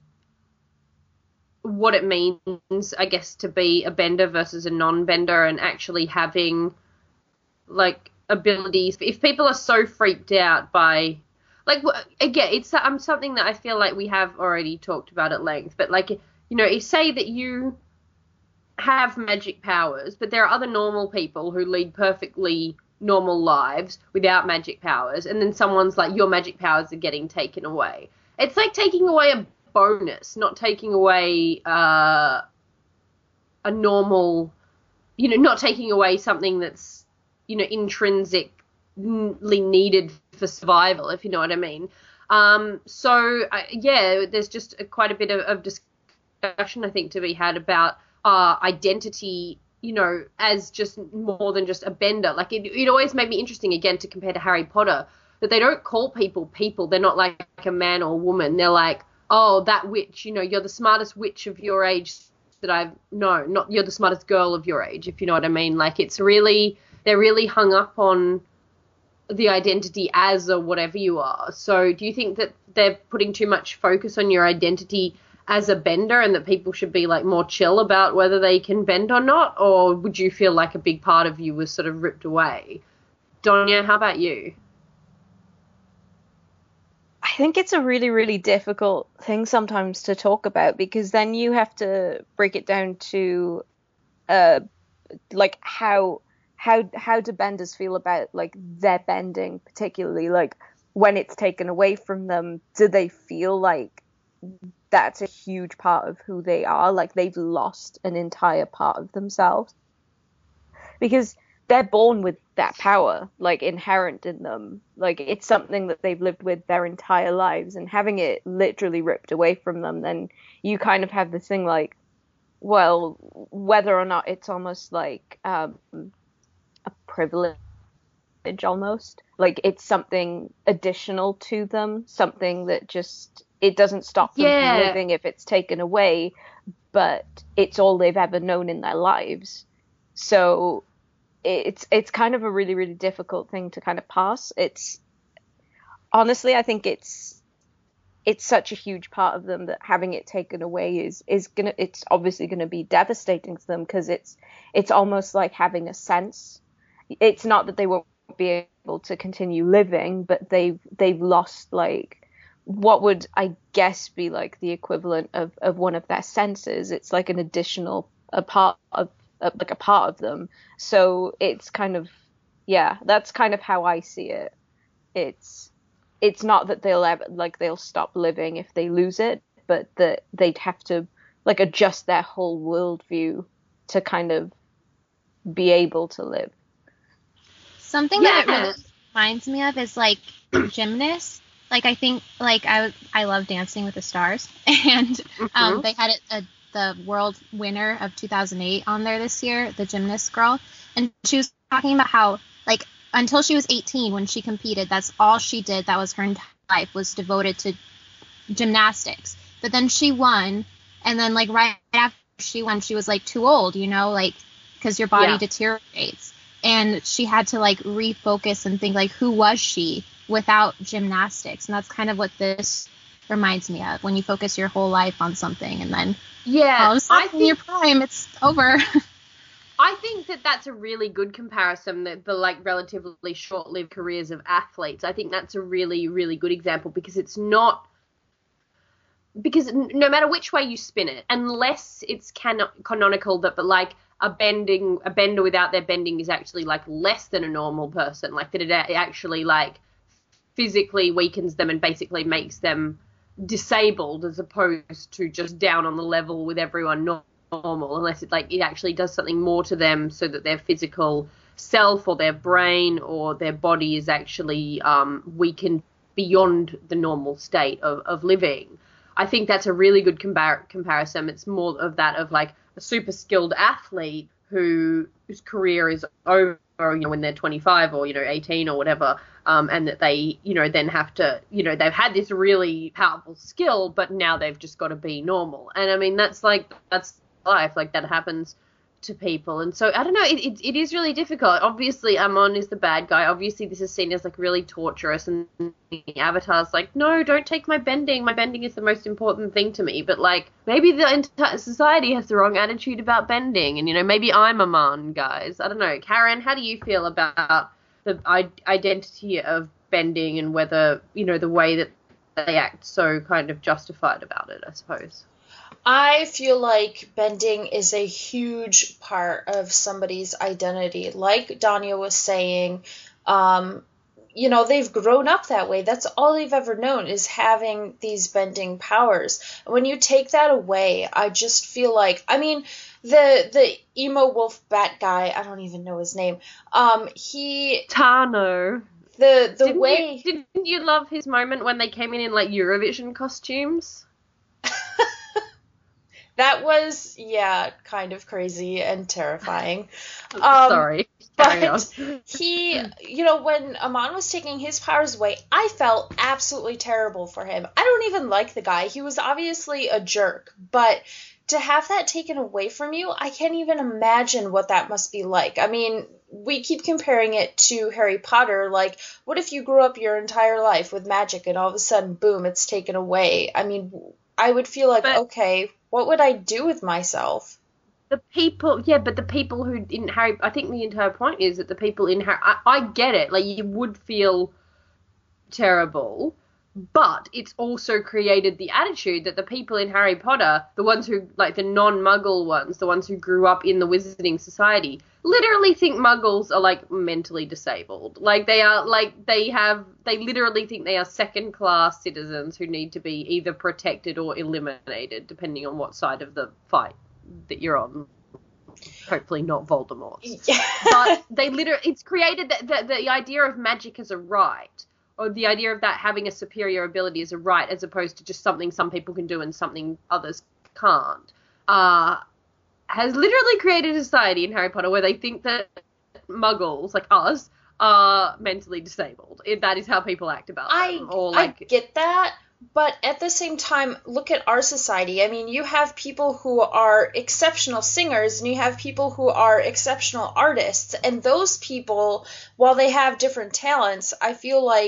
S1: what it means, I guess, to be a bender versus a non-bender and actually having, like, abilities? If people are so freaked out by, like, again, it's um, something that I feel like we have already talked about at length, but, like, you know, if say that you have magic powers, but there are other normal people who lead perfectly normal lives without magic powers, and then someone's like, your magic powers are getting taken away. It's like taking away a bonus, not taking away uh, a normal, you know, not taking away something that's, you know, intrinsically needed for survival, if you know what I mean. Um, so, uh, yeah, there's just a, quite a bit of, of discussion, I think, to be had about uh, identity, you know, as just more than just a bender. Like, it, it always made me interesting, again, to compare to Harry Potter, that they don't call people people. They're not like a man or a woman. They're like, oh, that witch, you know, you're the smartest witch of your age that I've known. Not you're the smartest girl of your age, if you know what I mean. Like, it's really, they're really hung up on the identity as or whatever you are. So do you think that they're putting too much focus on your identity as a bender and that people should be, like, more chill about whether they can bend or not? Or would you feel like a big part of you was sort of ripped away? Donya, how about you?
S2: I think it's a really, really difficult thing sometimes to talk about because then you have to break it down to, uh, like how how how do benders feel about, like, their bending, particularly, like, when it's taken away from them? Do they feel like that's a huge part of who they are, like they've lost an entire part of themselves? Because they're born with that power, like, inherent in them. Like, it's something that they've lived with their entire lives, and having it literally ripped away from them, then you kind of have this thing like, well, whether or not it's almost like um, a privilege almost. Like, it's something additional to them, something that just, it doesn't stop them
S1: Yeah.
S2: from living if it's taken away, but it's all they've ever known in their lives. So it's it's kind of a really, really difficult thing to kind of pass. It's honestly, I think it's it's such a huge part of them that having it taken away is is gonna it's obviously gonna be devastating to them, because it's it's almost like having a sense it's not that they won't be able to continue living, but they've they've lost like what would I guess be like the equivalent of, of one of their senses. It's like an additional a part of a, like a part of them. So it's kind of yeah, that's kind of how I see it. It's it's not that they'll ever like they'll stop living if they lose it, but that they'd have to like adjust their whole worldview to kind of be able to live. Something
S4: yeah. that it really reminds me of is like gymnasts. Like I think like I I love Dancing with the Stars, and mm-hmm. um, they had a, a, the world winner of two thousand eight on there this year, the gymnast girl, and she was talking about how like until she was eighteen when she competed, that's all she did. That was her entire life was devoted to gymnastics. But then she won, and then like right after she won, she was like too old, you know, like because your body yeah. deteriorates. And she had to like refocus and think like, who was she without gymnastics? And that's kind of what this reminds me of, when you focus your whole life on something and then
S1: yeah,
S4: all of a sudden I think, in your prime, it's over.
S1: I think that that's a really good comparison, that the like relatively short-lived careers of athletes. I think that's a really, really good example, because it's not, because no matter which way you spin it, unless it's canon- canonical that, but like, a bending, a bender without their bending is actually like less than a normal person, like that it actually like physically weakens them and basically makes them disabled, as opposed to just down on the level with everyone normal, unless it like it actually does something more to them, so that their physical self or their brain or their body is actually um, weakened beyond the normal state of, of living. I think that's a really good compar- comparison. It's more of that of like a super skilled athlete who whose career is over, you know, when they're twenty-five or, you know, eighteen or whatever, um, and that they, you know, then have to, you know, they've had this really powerful skill, but now they've just got to be normal. And I mean, that's like, that's life, like that happens to people. And so I don't know, it, it it is really difficult. Obviously Amon is the bad guy. Obviously this is seen as like really torturous, and the Avatar's like, no, don't take my bending. My bending is the most important thing to me. But like, maybe the entire society has the wrong attitude about bending, and you know, maybe I'm Amon, guys. I don't know. Karen, how do you feel about the I- identity of bending, and whether, you know, the way that they act so kind of justified about it, I suppose?
S3: I feel like bending is a huge part of somebody's identity. Like Danya was saying, um, you know, they've grown up that way. That's all they've ever known, is having these bending powers. When you take that away, I just feel like, I mean, the the emo wolf bat guy, I don't even know his name. Um, he
S1: Tano.
S3: The the
S1: didn't
S3: way
S1: you, didn't you love his moment when they came in in like Eurovision costumes?
S3: That was, yeah, kind of crazy and terrifying. Um,
S1: Sorry. Carry on.
S3: But he, you know, when Amon was taking his powers away, I felt absolutely terrible for him. I don't even like the guy. He was obviously a jerk. But to have that taken away from you, I can't even imagine what that must be like. I mean, we keep comparing it to Harry Potter. Like, what if you grew up your entire life with magic and all of a sudden, boom, it's taken away? I mean, I would feel like, but, okay, what would I do with myself?
S1: The people, yeah, but the people who in Harry, I think the entire point is that the people in Harry, I, I get it, like you would feel terrible, but it's also created the attitude that the people in Harry Potter, the ones who, like the non-Muggle ones, the ones who grew up in the Wizarding Society, literally think Muggles are like mentally disabled. Like they are, like they have, they literally think they are second-class citizens who need to be either protected or eliminated, depending on what side of the fight that you're on. Hopefully not Voldemort's.
S3: Yeah.
S1: But they literally, it's created the, the, the idea of magic as a right, or the idea of that having a superior ability as a right, as opposed to just something some people can do and something others can't, uh, has literally created a society in Harry Potter where they think that Muggles, like us, are mentally disabled. That is how people act about
S3: I,
S1: them. Or like,
S3: I get that, but at the same time, look at our society. I mean, you have people who are exceptional singers, and you have people who are exceptional artists, and those people, while they have different talents, I feel like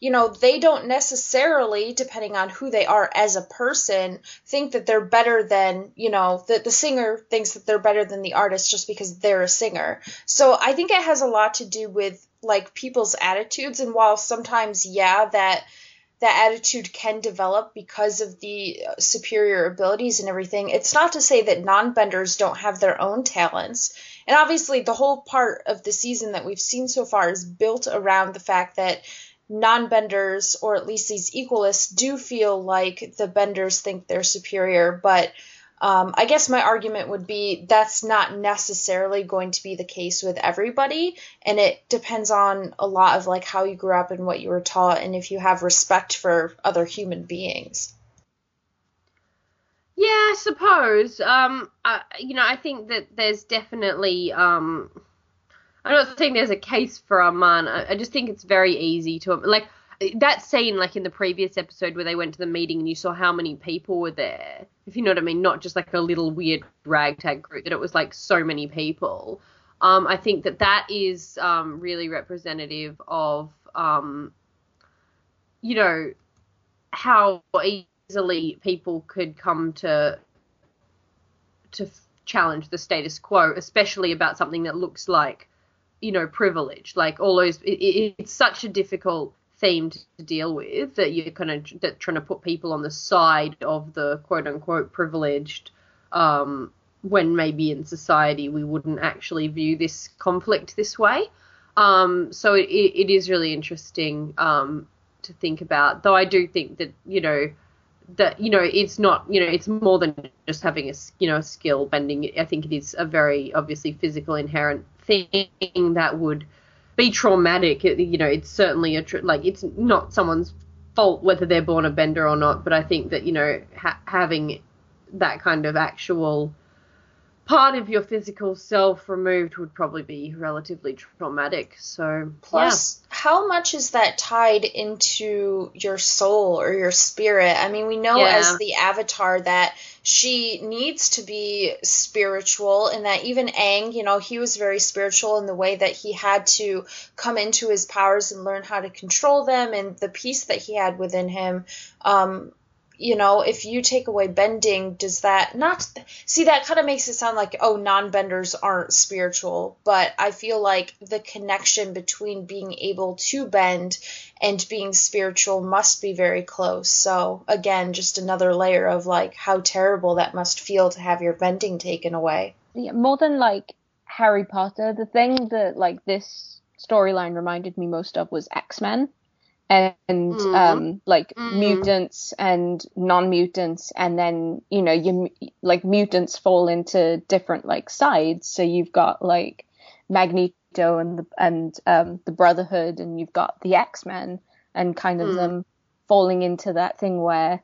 S3: you know, they don't necessarily, depending on who they are as a person, think that they're better than, you know, that the singer thinks that they're better than the artist just because they're a singer. So I think it has a lot to do with, like, people's attitudes. And while sometimes, yeah, that that attitude can develop because of the superior abilities and everything, it's not to say that non-benders don't have their own talents. And obviously the whole part of the season that we've seen so far is built around the fact that non-benders, or at least these equalists, do feel like the benders think they're superior. But um, I guess my argument would be that's not necessarily going to be the case with everybody, and it depends on a lot of like how you grew up and what you were taught, and if you have respect for other human beings.
S1: Yeah, I suppose. Um, I, you know, I think that there's definitely. Um, I'm not saying there's a case for Armand. I, I just think it's very easy to, like, that scene, like in the previous episode where they went to the meeting and you saw how many people were there, if you know what I mean, not just like a little weird ragtag group, that it was like so many people. Um, I think that that is um, really representative of, um, you know, how easily people could come to to challenge the status quo, especially about something that looks like, you know, privilege. Like all those, it, it, it's such a difficult theme to deal with that you're kind of that trying to put people on the side of the quote unquote privileged, um, when maybe in society we wouldn't actually view this conflict this way. Um, so it, it is really interesting um, to think about, though I do think that, you know, that, you know, it's not, you know, it's more than just having a, you know, a skill bending. I think it is a very obviously physical inherent thing that would be traumatic. You know, it's certainly a, like, it's not someone's fault whether they're born a bender or not, but I think that, you know, ha- having that kind of actual part of your physical self removed would probably be relatively traumatic. So
S3: plus, yeah. How much is that tied into your soul or your spirit? I mean, we know yeah. as the Avatar that she needs to be spiritual, and that even Aang, you know, he was very spiritual in the way that he had to come into his powers and learn how to control them, and the peace that he had within him. Um, you know, if you take away bending, does that not see, that kind of makes it sound like, oh, non-benders aren't spiritual, but I feel like the connection between being able to bend and being spiritual must be very close. So again, just another layer of like how terrible that must feel to have your bending taken away.
S2: Yeah, more than like Harry Potter, the thing that like this storyline reminded me most of was X-Men. And, mm. um, like, mm. mutants and non-mutants, and then, you know, you like, mutants fall into different, like, sides. So you've got, like, Magneto and the, and um, the Brotherhood, and you've got the X-Men, and kind of mm. them falling into that thing where,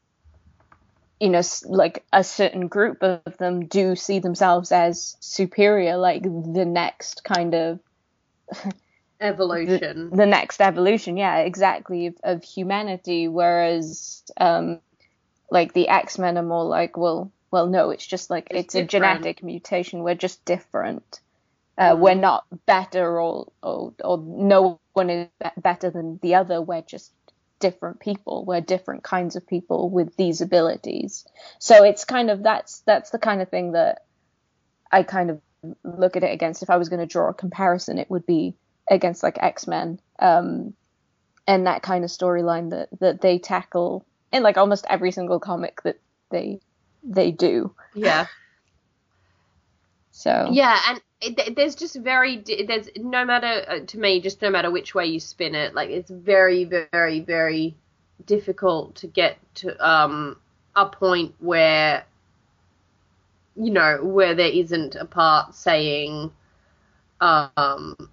S2: you know, like, a certain group of them do see themselves as superior, like, the next kind of...
S1: evolution
S2: the, the next evolution yeah exactly of, of humanity, whereas um like the X-Men are more like, well well no, it's just like it's, it's a genetic mutation, we're just different, uh, mm. we're not better or, or or no one is better than the other, we're just different people, we're different kinds of people with these abilities. So it's kind of that's that's the kind of thing that I kind of look at it against. If I was going to draw a comparison, it would be against like X-Men, um, and that kind of storyline that, that they tackle in like almost every single comic that they they do.
S1: Yeah.
S2: So
S1: yeah, and it, there's just very there's no matter uh, to me, just no matter which way you spin it, like it's very very very difficult to get to um a point where, you know, where there isn't a part saying, um.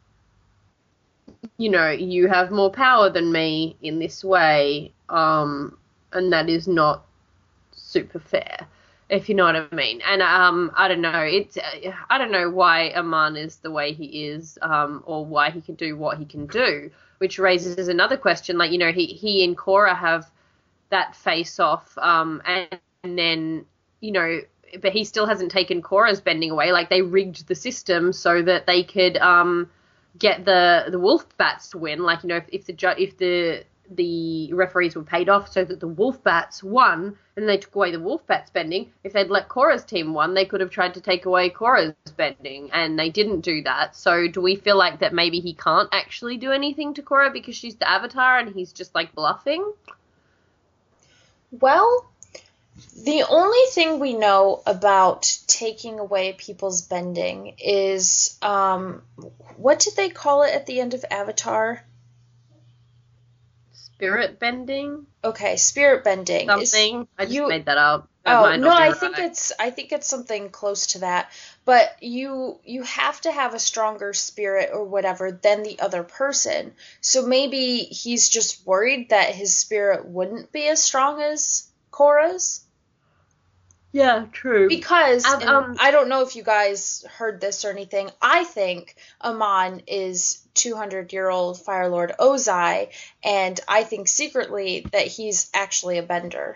S1: you know, you have more power than me in this way, um, and that is not super fair, if you know what I mean. And um, I don't know, it's uh, I don't know why Amon is the way he is, um, or why he can do what he can do, which raises another question. Like, you know, he he and Korra have that face off, um, and, and then, you know, but he still hasn't taken Korra's bending away. Like, they rigged the system so that they could um. get the the wolf bats to win. Like, you know, if, if the ju- if the the referees were paid off so that the wolf bats won, and they took away the wolf bats bending. If they'd let Korra's team won, they could have tried to take away Korra's bending, and they didn't do that. So do we feel like that maybe he can't actually do anything to Korra because she's the Avatar and he's just like bluffing?
S3: Well, the only thing we know about taking away people's bending is, um, what did they call it at the end of Avatar?
S1: Spirit bending?
S3: Okay, spirit bending.
S1: Something.
S3: Is,
S1: I just
S3: you,
S1: made that up. That
S3: oh
S1: might not
S3: no,
S1: be
S3: I
S1: right.
S3: think it's I think it's something close to that. But you you have to have a stronger spirit or whatever than the other person. So maybe he's just worried that his spirit wouldn't be as strong as Korra's.
S1: Yeah, true.
S3: Because,
S1: Um,
S3: and
S1: um,
S3: I don't know if you guys heard this or anything, I think Amon is two hundred year old Fire Lord Ozai, and I think secretly that he's actually a bender.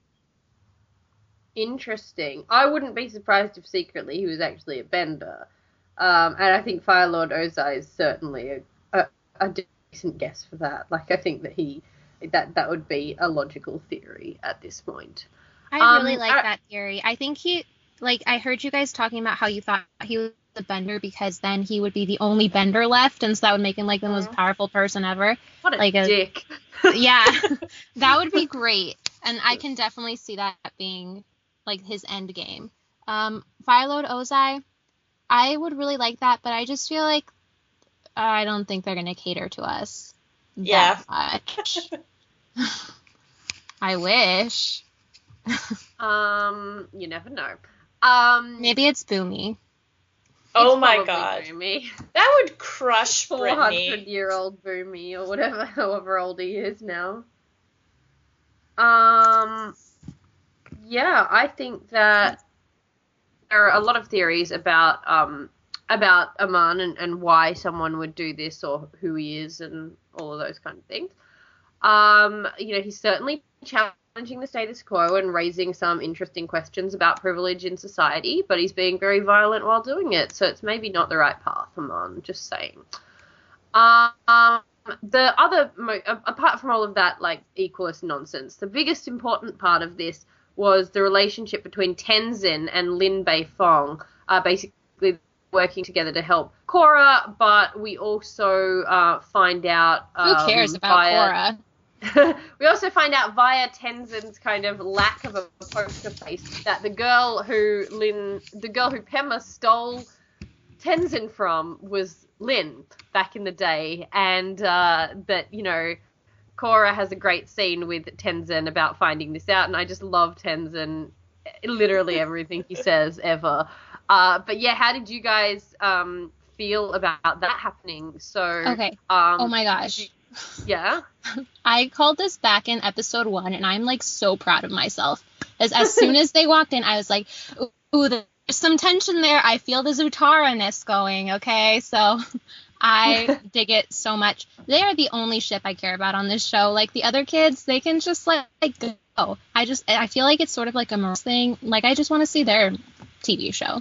S1: Interesting. I wouldn't be surprised if secretly he was actually a bender. Um, and I think Fire Lord Ozai is certainly a, a, a decent guess for that. Like, I think that he, that, that would be a logical theory at this point.
S4: I really
S1: Um,
S4: like
S1: I-
S4: that theory. I think he, like, I heard you guys talking about how you thought he was a bender because then he would be the only bender left, and so that would make him, like, the most powerful person ever.
S1: What a
S4: Like a-
S1: dick.
S4: Yeah, that would be great. And I can definitely see that being, like, his end game. Um, Fire Lord Ozai, I would really like that, but I just feel like I don't think they're going to cater to us
S3: Yeah.
S4: that much. I wish.
S1: Um, you never know. Um,
S4: Maybe it's Boomy.
S3: Oh
S1: it's
S3: my
S1: probably
S3: god.
S1: Boomy.
S3: That would crush
S1: four hundred
S3: Brittany.
S1: year old Boomy, or whatever, however old he is now. Um, yeah, I think that there are a lot of theories about um about Amon and, and why someone would do this or who he is and all of those kind of things. Um, you know, he's certainly challenging the status quo and raising some interesting questions about privilege in society, but he's being very violent while doing it, so it's maybe not the right path, Amon, just saying. Um, the other, mo- apart from all of that, like, equalist nonsense, the biggest important part of this was the relationship between Tenzin and Lin Beifong, uh, basically working together to help Korra, but we also uh, find out...
S4: Who
S1: Um,
S4: cares about
S1: via,
S4: Korra?
S1: we also find out via Tenzin's kind of lack of a poker face that the girl who Lin, the girl who Pema stole Tenzin from was Lin back in the day, and uh, that, you know, Korra has a great scene with Tenzin about finding this out, and I just love Tenzin, literally everything he says ever. Uh, but yeah, how did you guys um, feel about that happening? So,
S4: Okay.
S1: Um,
S4: Oh my gosh.
S1: yeah.
S4: I called this back in episode one, and I'm, like, so proud of myself. As as soon as they walked in, I was like, ooh, ooh, there's some tension there. I feel the Zutara-ness going, okay? So I dig it so much. They are the only ship I care about on this show. Like, the other kids, they can just, like, like go. I just, I feel like it's sort of like a Morose thing. Like, I just want to see their T V show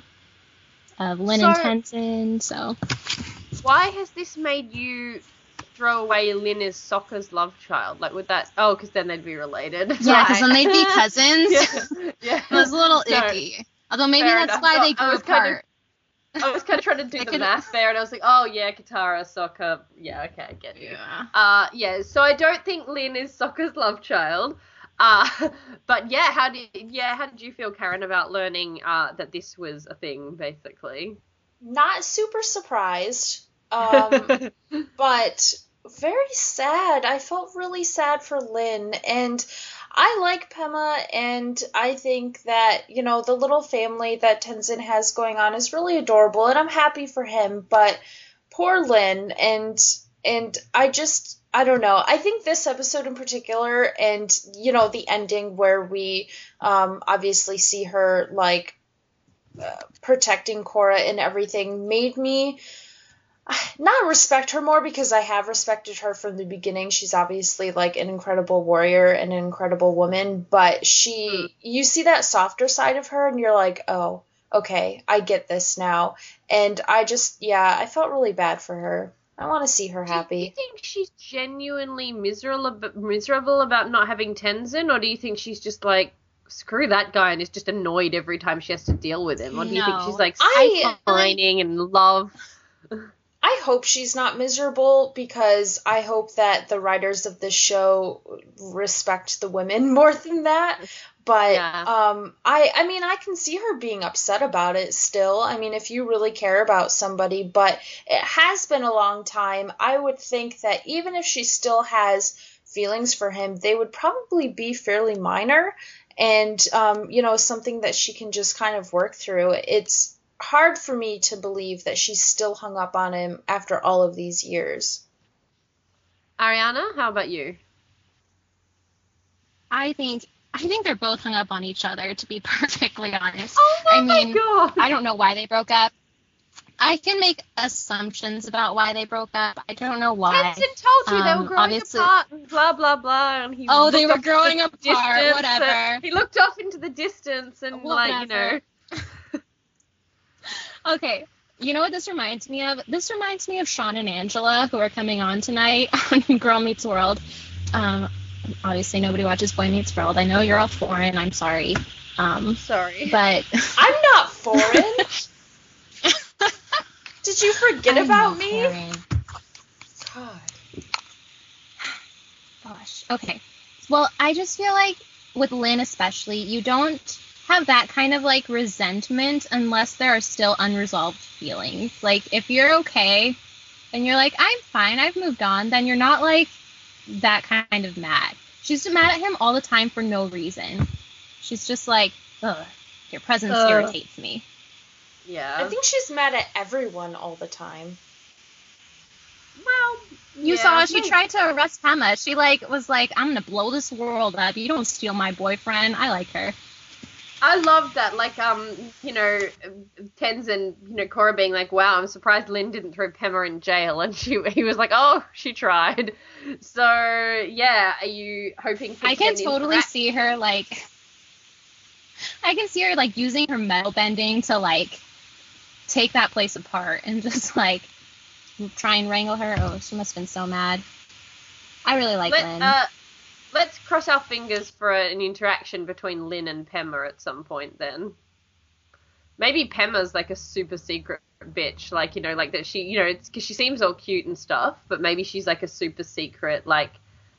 S4: of Lin
S1: So-
S4: and Tenzin, so.
S1: Why has this made you throw away Lin as Sokka's love child? Like, would that... Oh, because then they'd be related.
S4: Yeah, because
S1: Right.
S4: then they'd be cousins.
S1: yeah. yeah.
S4: It was a little
S1: No,
S4: icky. Although maybe
S1: fair
S4: that's
S1: enough.
S4: why
S1: No,
S4: they
S1: I
S4: grew
S1: was kind
S4: apart.
S1: of- I was kind of trying to do
S4: I
S1: the
S4: could-
S1: math there, and I was like, oh, yeah, Katara, Sokka... Yeah, okay, I get you.
S4: Yeah.
S1: Uh, yeah, so I don't think Lin is Sokka's love child. Uh, but yeah, how did yeah, how did you feel, Karen, about learning uh, that this was a thing, basically?
S3: Not super surprised, um, but very sad. I felt really sad for Lin, and I like Pema, and I think that, you know, the little family that Tenzin has going on is really adorable, and I'm happy for him, but poor Lin, and and I just, I don't know. I think this episode in particular, and, you know, the ending where we um, obviously see her, like, uh, protecting Korra and everything, made me not respect her more, because I have respected her from the beginning. She's obviously, like, an incredible warrior and an incredible woman, but she, you see that softer side of her, and you're like, oh, okay, I get this now. And I just, yeah, I felt really bad for her. I want to see her happy.
S1: Do you think she's genuinely miserable, miserable about not having Tenzin, or do you think she's just like, screw that guy and is just annoyed every time she has to deal with him? Or do you think
S4: No.
S1: she's like
S3: I-
S1: pining and love?
S3: I hope she's not miserable because I hope that the writers of this show respect the women more than that. But
S1: Yeah.
S3: um, I, I mean, I can see her being upset about it still. I mean, if you really care about somebody, but it has been a long time. I would think that even if she still has feelings for him, they would probably be fairly minor and, um, you know, something that she can just kind of work through. It's hard for me to believe that she's still hung up on him after all of these years.
S1: Ariana, how about you?
S4: I think I think they're both hung up on each other, to be perfectly honest.
S1: Oh my
S4: I mean,
S1: god!
S4: I don't know why they broke up. I can make assumptions about why they broke up. I don't know why.
S1: Tenzin told you they
S4: Um,
S1: were growing
S4: obviously-
S1: apart and blah blah blah, and he
S4: Oh, they
S1: looked
S4: were
S1: off into
S4: growing
S1: the
S4: apart,
S1: distance,
S4: whatever.
S1: and he looked off into the distance and like you know.
S4: Whatever. Okay, you know what this reminds me of? This reminds me of Sean and Angela, who are coming on tonight on Girl Meets World. Um, obviously, nobody watches Boy Meets World. I know you're all foreign. I'm sorry. Um,
S1: Sorry.
S4: but
S3: I'm not foreign. Did you forget
S4: I'm
S3: about
S4: not
S3: me?
S4: foreign.
S3: God.
S4: Gosh. Okay. Well, I just feel like with Lynn especially, you don't have that kind of like resentment unless there are still unresolved feelings. Like if you're okay and you're like, I'm fine, I've moved on, then you're not like that kind of mad. She's just mad at him all the time for no reason. She's just like, ugh, your presence
S1: Ugh.
S4: irritates me.
S1: Yeah.
S3: I think she's mad at everyone all the time.
S1: well,
S4: You
S1: yeah,
S4: saw she
S1: no.
S4: tried to arrest Emma. She like was like, I'm gonna blow this world up. You don't steal my boyfriend. I like her.
S1: I love that, like, um, you know, Tenzin, you know, Cora being like, wow, I'm surprised Lynn didn't throw Pema in jail, and she, he was like, oh, she tried. So, yeah, are you hoping for
S4: I can
S1: Jen
S4: totally
S1: interact-
S4: see her like I can see her like using her metal bending to like take that place apart and just like try and wrangle her. Oh, she must have been so mad. I really like
S1: Let,
S4: Lynn.
S1: uh, let's cross our fingers for an interaction between Lynn and Pema at some point then. Maybe Pema's like a super secret bitch, like, you know, like that she, you know, it's because she seems all cute and stuff, but maybe she's like a super secret, like,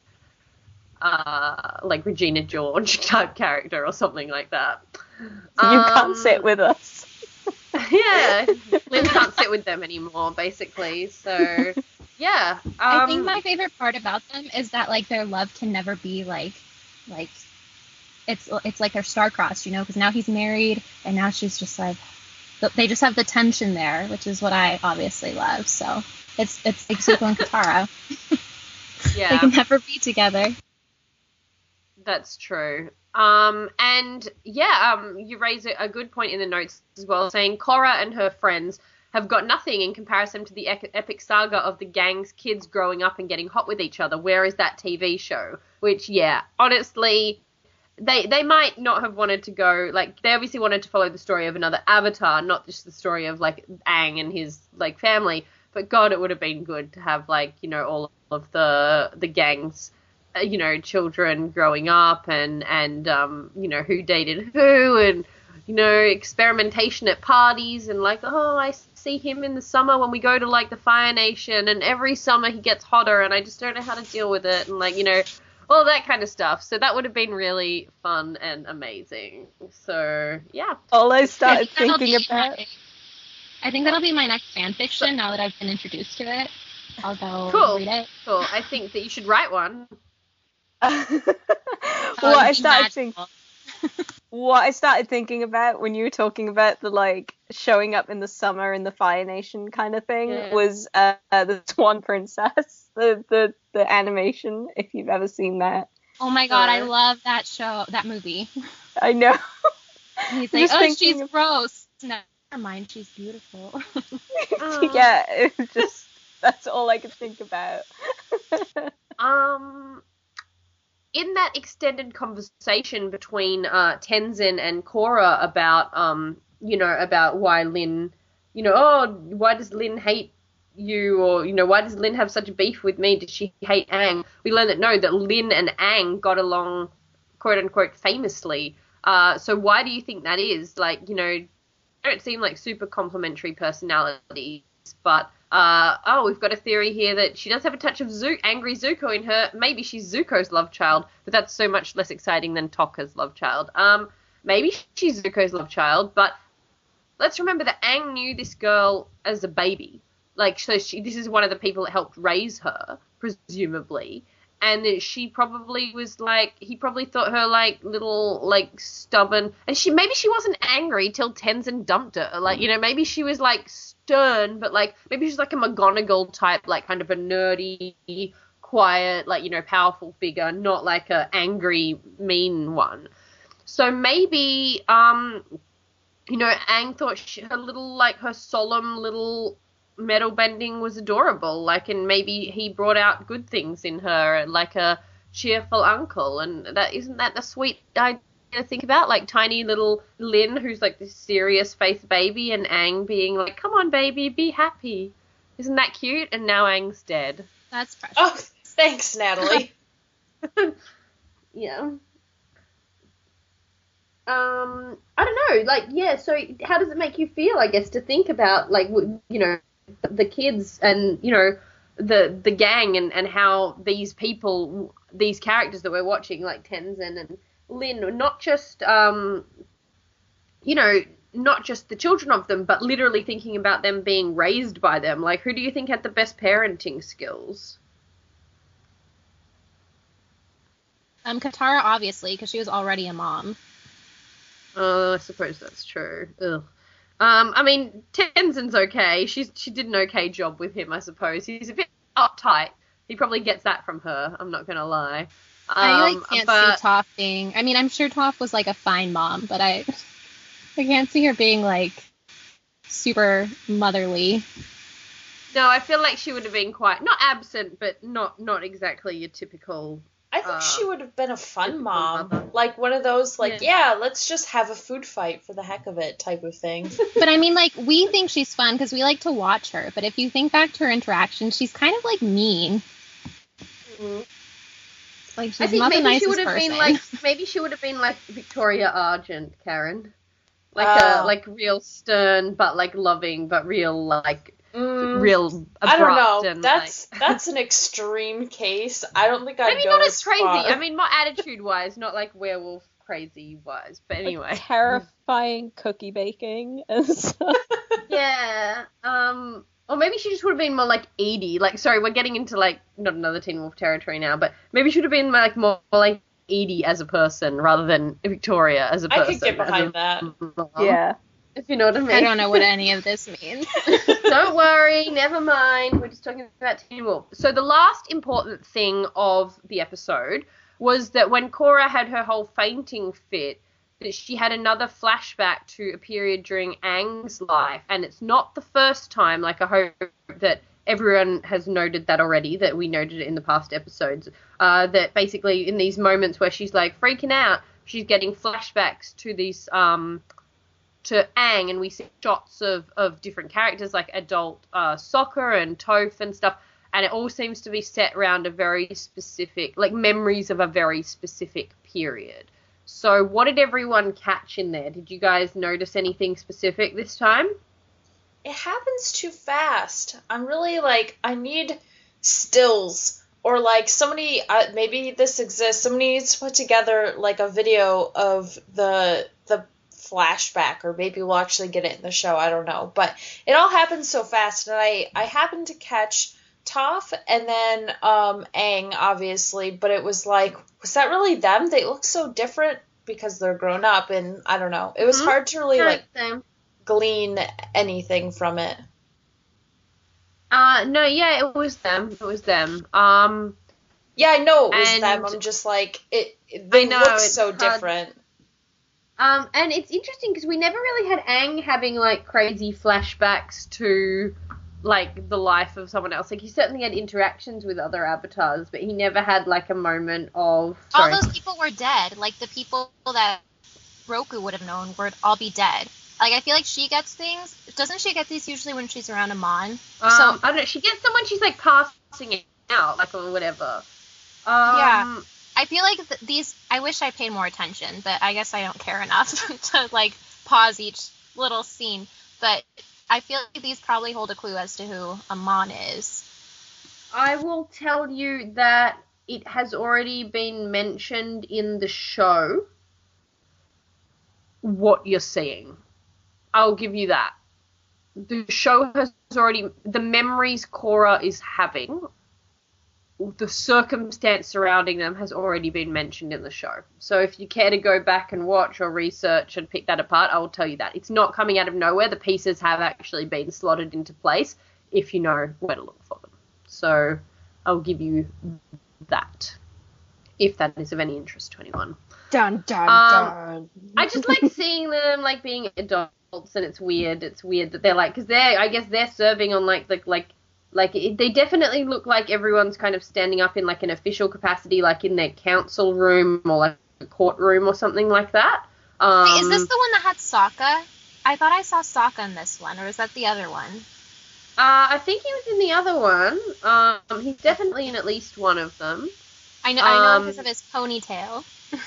S1: uh, like Regina George type character or something like that.
S2: You
S1: Um,
S2: can't sit with us.
S1: Yeah, Lynn can't sit with them anymore, basically. So, yeah. Um,
S4: I think my favorite part about them is that like their love can never be like like it's it's like they're star-crossed, you know, because now he's married and now she's just like they just have the tension there, which is what I obviously love. So it's it's like Zuko and Katara. They
S1: yeah,
S4: can never be together.
S1: that's true. Um, and yeah, um, you raise a, a good point in the notes as well, saying Korra and her friends have got nothing in comparison to the ec- epic saga of the gang's kids growing up and getting hot with each other. Where is that T V show? Which, yeah, honestly, they they might not have wanted to go, like, they obviously wanted to follow the story of another Avatar, not just the story of, like, Aang and his, like, family. But God, it would have been good to have, like, you know, all of the the gang's, uh, you know, children growing up and, and um, you know, who dated who and, you know, experimentation at parties and, like, oh, I see him in the summer when we go to, like, the Fire Nation and every summer he gets hotter and I just don't know how to deal with it and, like, you know, all that kind of stuff. So that would have been really fun and amazing. So, yeah.
S2: All I started
S4: That'll
S2: thinking
S4: be
S2: about.
S4: my- I think that'll be my next fan fiction now that I've been introduced to it. I'll go
S1: Cool.
S4: read it.
S1: Cool. I think that you should write one.
S2: what
S4: Oh,
S2: I
S4: it'd be
S2: started thinking.
S4: magical.
S2: What I started thinking about when you were talking about the like showing up in the summer in the Fire Nation kind of thing
S1: Yeah.
S2: was uh, the Swan Princess, the, the the animation. If you've ever seen that,
S4: Oh my god, I
S1: Sure.
S4: love that show, that movie.
S2: I know.
S4: And he's
S2: I'm
S4: like,
S2: just
S4: oh,
S2: thinking
S4: she's
S2: of-
S4: gross. No, never mind, she's beautiful.
S1: Oh.
S2: Yeah, it was just that's all I could think about.
S1: Um, in that extended conversation between uh, Tenzin and Korra about um, you know, about why Lin, you know, oh, why does Lin hate you, or, you know, why does Lin have such a beef with me? Does she hate Aang? We learn that no, that Lin and Aang got along, quote unquote, famously. Uh, so why do you think that is? Like, you know, they don't seem like super complementary personalities, but uh, oh, we've got a theory here that she does have a touch of Zu- angry Zuko in her. Maybe she's Zuko's love child, but that's so much less exciting than Tokka's love child. Um, maybe she's Zuko's love child, but let's remember that Aang knew this girl as a baby. Like, so she, this is one of the people that helped raise her, presumably. And that she probably was like, he probably thought her like little, like stubborn. And she, maybe she wasn't angry till Tenzin dumped her. Like, you know, maybe she was like stern, but like, maybe she's like a McGonagall type, like kind of a nerdy, quiet, like, you know, powerful figure, not like a angry, mean one. So maybe, um, you know, Aang thought she, her little, like her solemn little metal bending was adorable, like, and maybe he brought out good things in her, like a cheerful uncle, and that isn't that a sweet idea to think about, like tiny little Lin, who's like this serious face baby, and Aang being like, come on baby, be happy. Isn't that cute? And now Aang's dead.
S4: That's precious.
S3: Oh, thanks, Natalie.
S1: Yeah. Um, I don't know, like, yeah, so how does it make you feel, I guess, to think about, like, you know, the kids and, you know, the the gang and, and how these people, these characters that we're watching, like Tenzin and Lin, not just, um, you know, not just the children of them, but literally thinking about them being raised by them. Like, who do you think had the best parenting skills?
S4: Um, Katara, obviously, because she was already a mom.
S1: Oh, I suppose that's true. Ugh. Um, I mean, Tenzin's okay. She's she did an okay job with him, I suppose. He's a bit uptight. He probably gets that from her. I'm not gonna lie. Um,
S4: I like can't
S1: but...
S4: see Toph being. I mean, I'm sure Toph was like a fine mom, but I, I can't see her being like super motherly.
S1: No, I feel like she would have been quite not absent, but not not exactly your typical.
S3: I think
S1: uh,
S3: she would have been a fun mom.
S1: mother.
S3: Like one of those, like,
S1: Yeah.
S3: yeah, let's just have a food fight for the heck of it type of thing.
S4: But I mean, like, we think she's fun because we like to watch her. But if you think back to her interactions, she's kind of like mean.
S1: Mm-hmm.
S4: Like, she's
S1: I think
S4: not the
S1: maybe
S4: nicest
S1: she would have
S4: person.
S1: been like maybe she would have been like Victoria Argent, Karen, like
S3: Oh.
S1: a like real stern but like loving but real like
S3: Mm,
S1: real abrupt.
S3: I don't know.
S1: And,
S3: That's
S1: like...
S3: that's an extreme case. I don't think I'd
S1: maybe
S3: go
S1: not as
S3: as
S1: crazy.
S3: far.
S1: I mean, more attitude wise, not like werewolf crazy wise. But anyway,
S2: Terrifying cookie baking and stuff.
S1: yeah. Um. Or maybe she just would have been more like Edie. Like, sorry, we're getting into like not another Teen Wolf territory now, but maybe she would have been like more like Edie as a person rather than Victoria as a person.
S3: I could get behind that.
S1: Mom,
S2: Yeah.
S1: if you know what I mean.
S4: I don't know what any of this means.
S1: Don't worry, never mind. We're just talking about Teen Wolf. So the last important thing of the episode was that when Korra had her whole fainting fit, that she had another flashback to a period during Aang's life. And it's not the first time, like I hope that everyone has noted that already, that we noted it in the past episodes, uh, that basically in these moments where she's like freaking out, she's getting flashbacks to these... Um, to Aang, and we see shots of, of different characters like adult uh, Sokka and Toph and stuff, and it all seems to be set around a very specific, like memories of a very specific period. So what did everyone catch in there? Did you guys notice anything specific this time?
S3: It happens too fast. I'm really like, I need stills. Or like somebody, uh, maybe this exists, somebody needs to put together like a video of the the flashback, or maybe we'll actually get it in the show, I don't know. But it all happens so fast, and I, I happened to catch Toph and then um, Aang, obviously, but it was like, was that really them? They look so different because they're grown up, and I don't know. It was
S1: Mm-hmm.
S3: hard to really
S1: Yeah,
S3: like
S1: same.
S3: glean anything from it.
S1: Uh, no, yeah, it was them. It was them. Um,
S3: Yeah, I know it was
S1: And-
S3: them. I'm just like, it. it they
S1: I know,
S3: look
S1: it's
S3: so
S1: hard-
S3: different.
S1: Um, and it's interesting because we never really had Aang having, like, crazy flashbacks to, like, the life of someone else. Like, he certainly had interactions with other avatars, but he never had, like, a moment of...
S4: All
S1: Sorry.
S4: those people were dead. Like, the people that Roku would have known would all be dead. Like, I feel like she gets things. Doesn't she get these usually when she's around Amon?
S1: Um,
S4: So,
S1: I don't know. She gets them when she's like passing it out, like or whatever. Um,
S4: Yeah. I feel like th- these, I wish I paid more attention, but I guess I don't care enough to, like, pause each little scene. But I feel like these probably hold a clue as to who Amon is.
S1: I will tell you that it has already been mentioned in the show what you're seeing. I'll give you that. The show has already, the memories Korra is having, the circumstance surrounding them has already been mentioned in the show. So if you care to go back and watch or research and pick that apart, I will tell you that. It's not coming out of nowhere. The pieces have actually been slotted into place if you know where to look for them. So I'll give you that, if that is of any interest to anyone.
S2: Dun dun
S1: Um,
S2: dun.
S1: I just like seeing them like being adults, and it's weird. It's weird that they're like, because they're, I guess they're serving on like the like like it, they definitely look like everyone's kind of standing up in like an official capacity, like in their council room or like a courtroom or something like that. Um,
S4: Wait, is this the one that had Sokka? I thought I saw Sokka in this one, or is that the other one?
S1: Uh, I think he was in the other one. Um, he's definitely in at least one of them.
S4: I know, I know
S1: Um,
S4: because of his ponytail.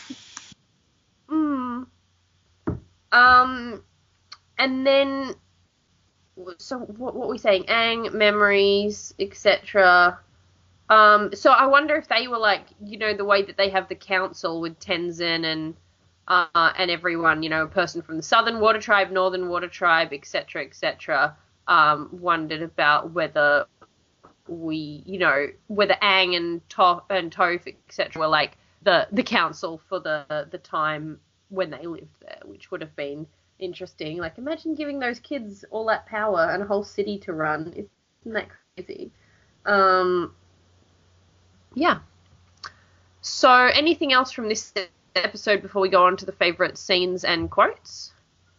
S1: Mm. Um, and then, so what, what were we saying? Aang, memories, et cetera. Um, so I wonder if they were like, you know, the way that they have the council with Tenzin and uh, and everyone, you know, a person from the Southern Water Tribe, Northern Water Tribe, et cetera, et cetera. Um, wondered about whether we, you know, whether Aang and Toph and Toph, et cetera, were like the the council for the the time when they lived there, which would have been interesting. Like, imagine giving those kids all that power and a whole city to run. Isn't that crazy? Um, yeah. So, anything else from this episode before we go on to the favourite scenes and quotes?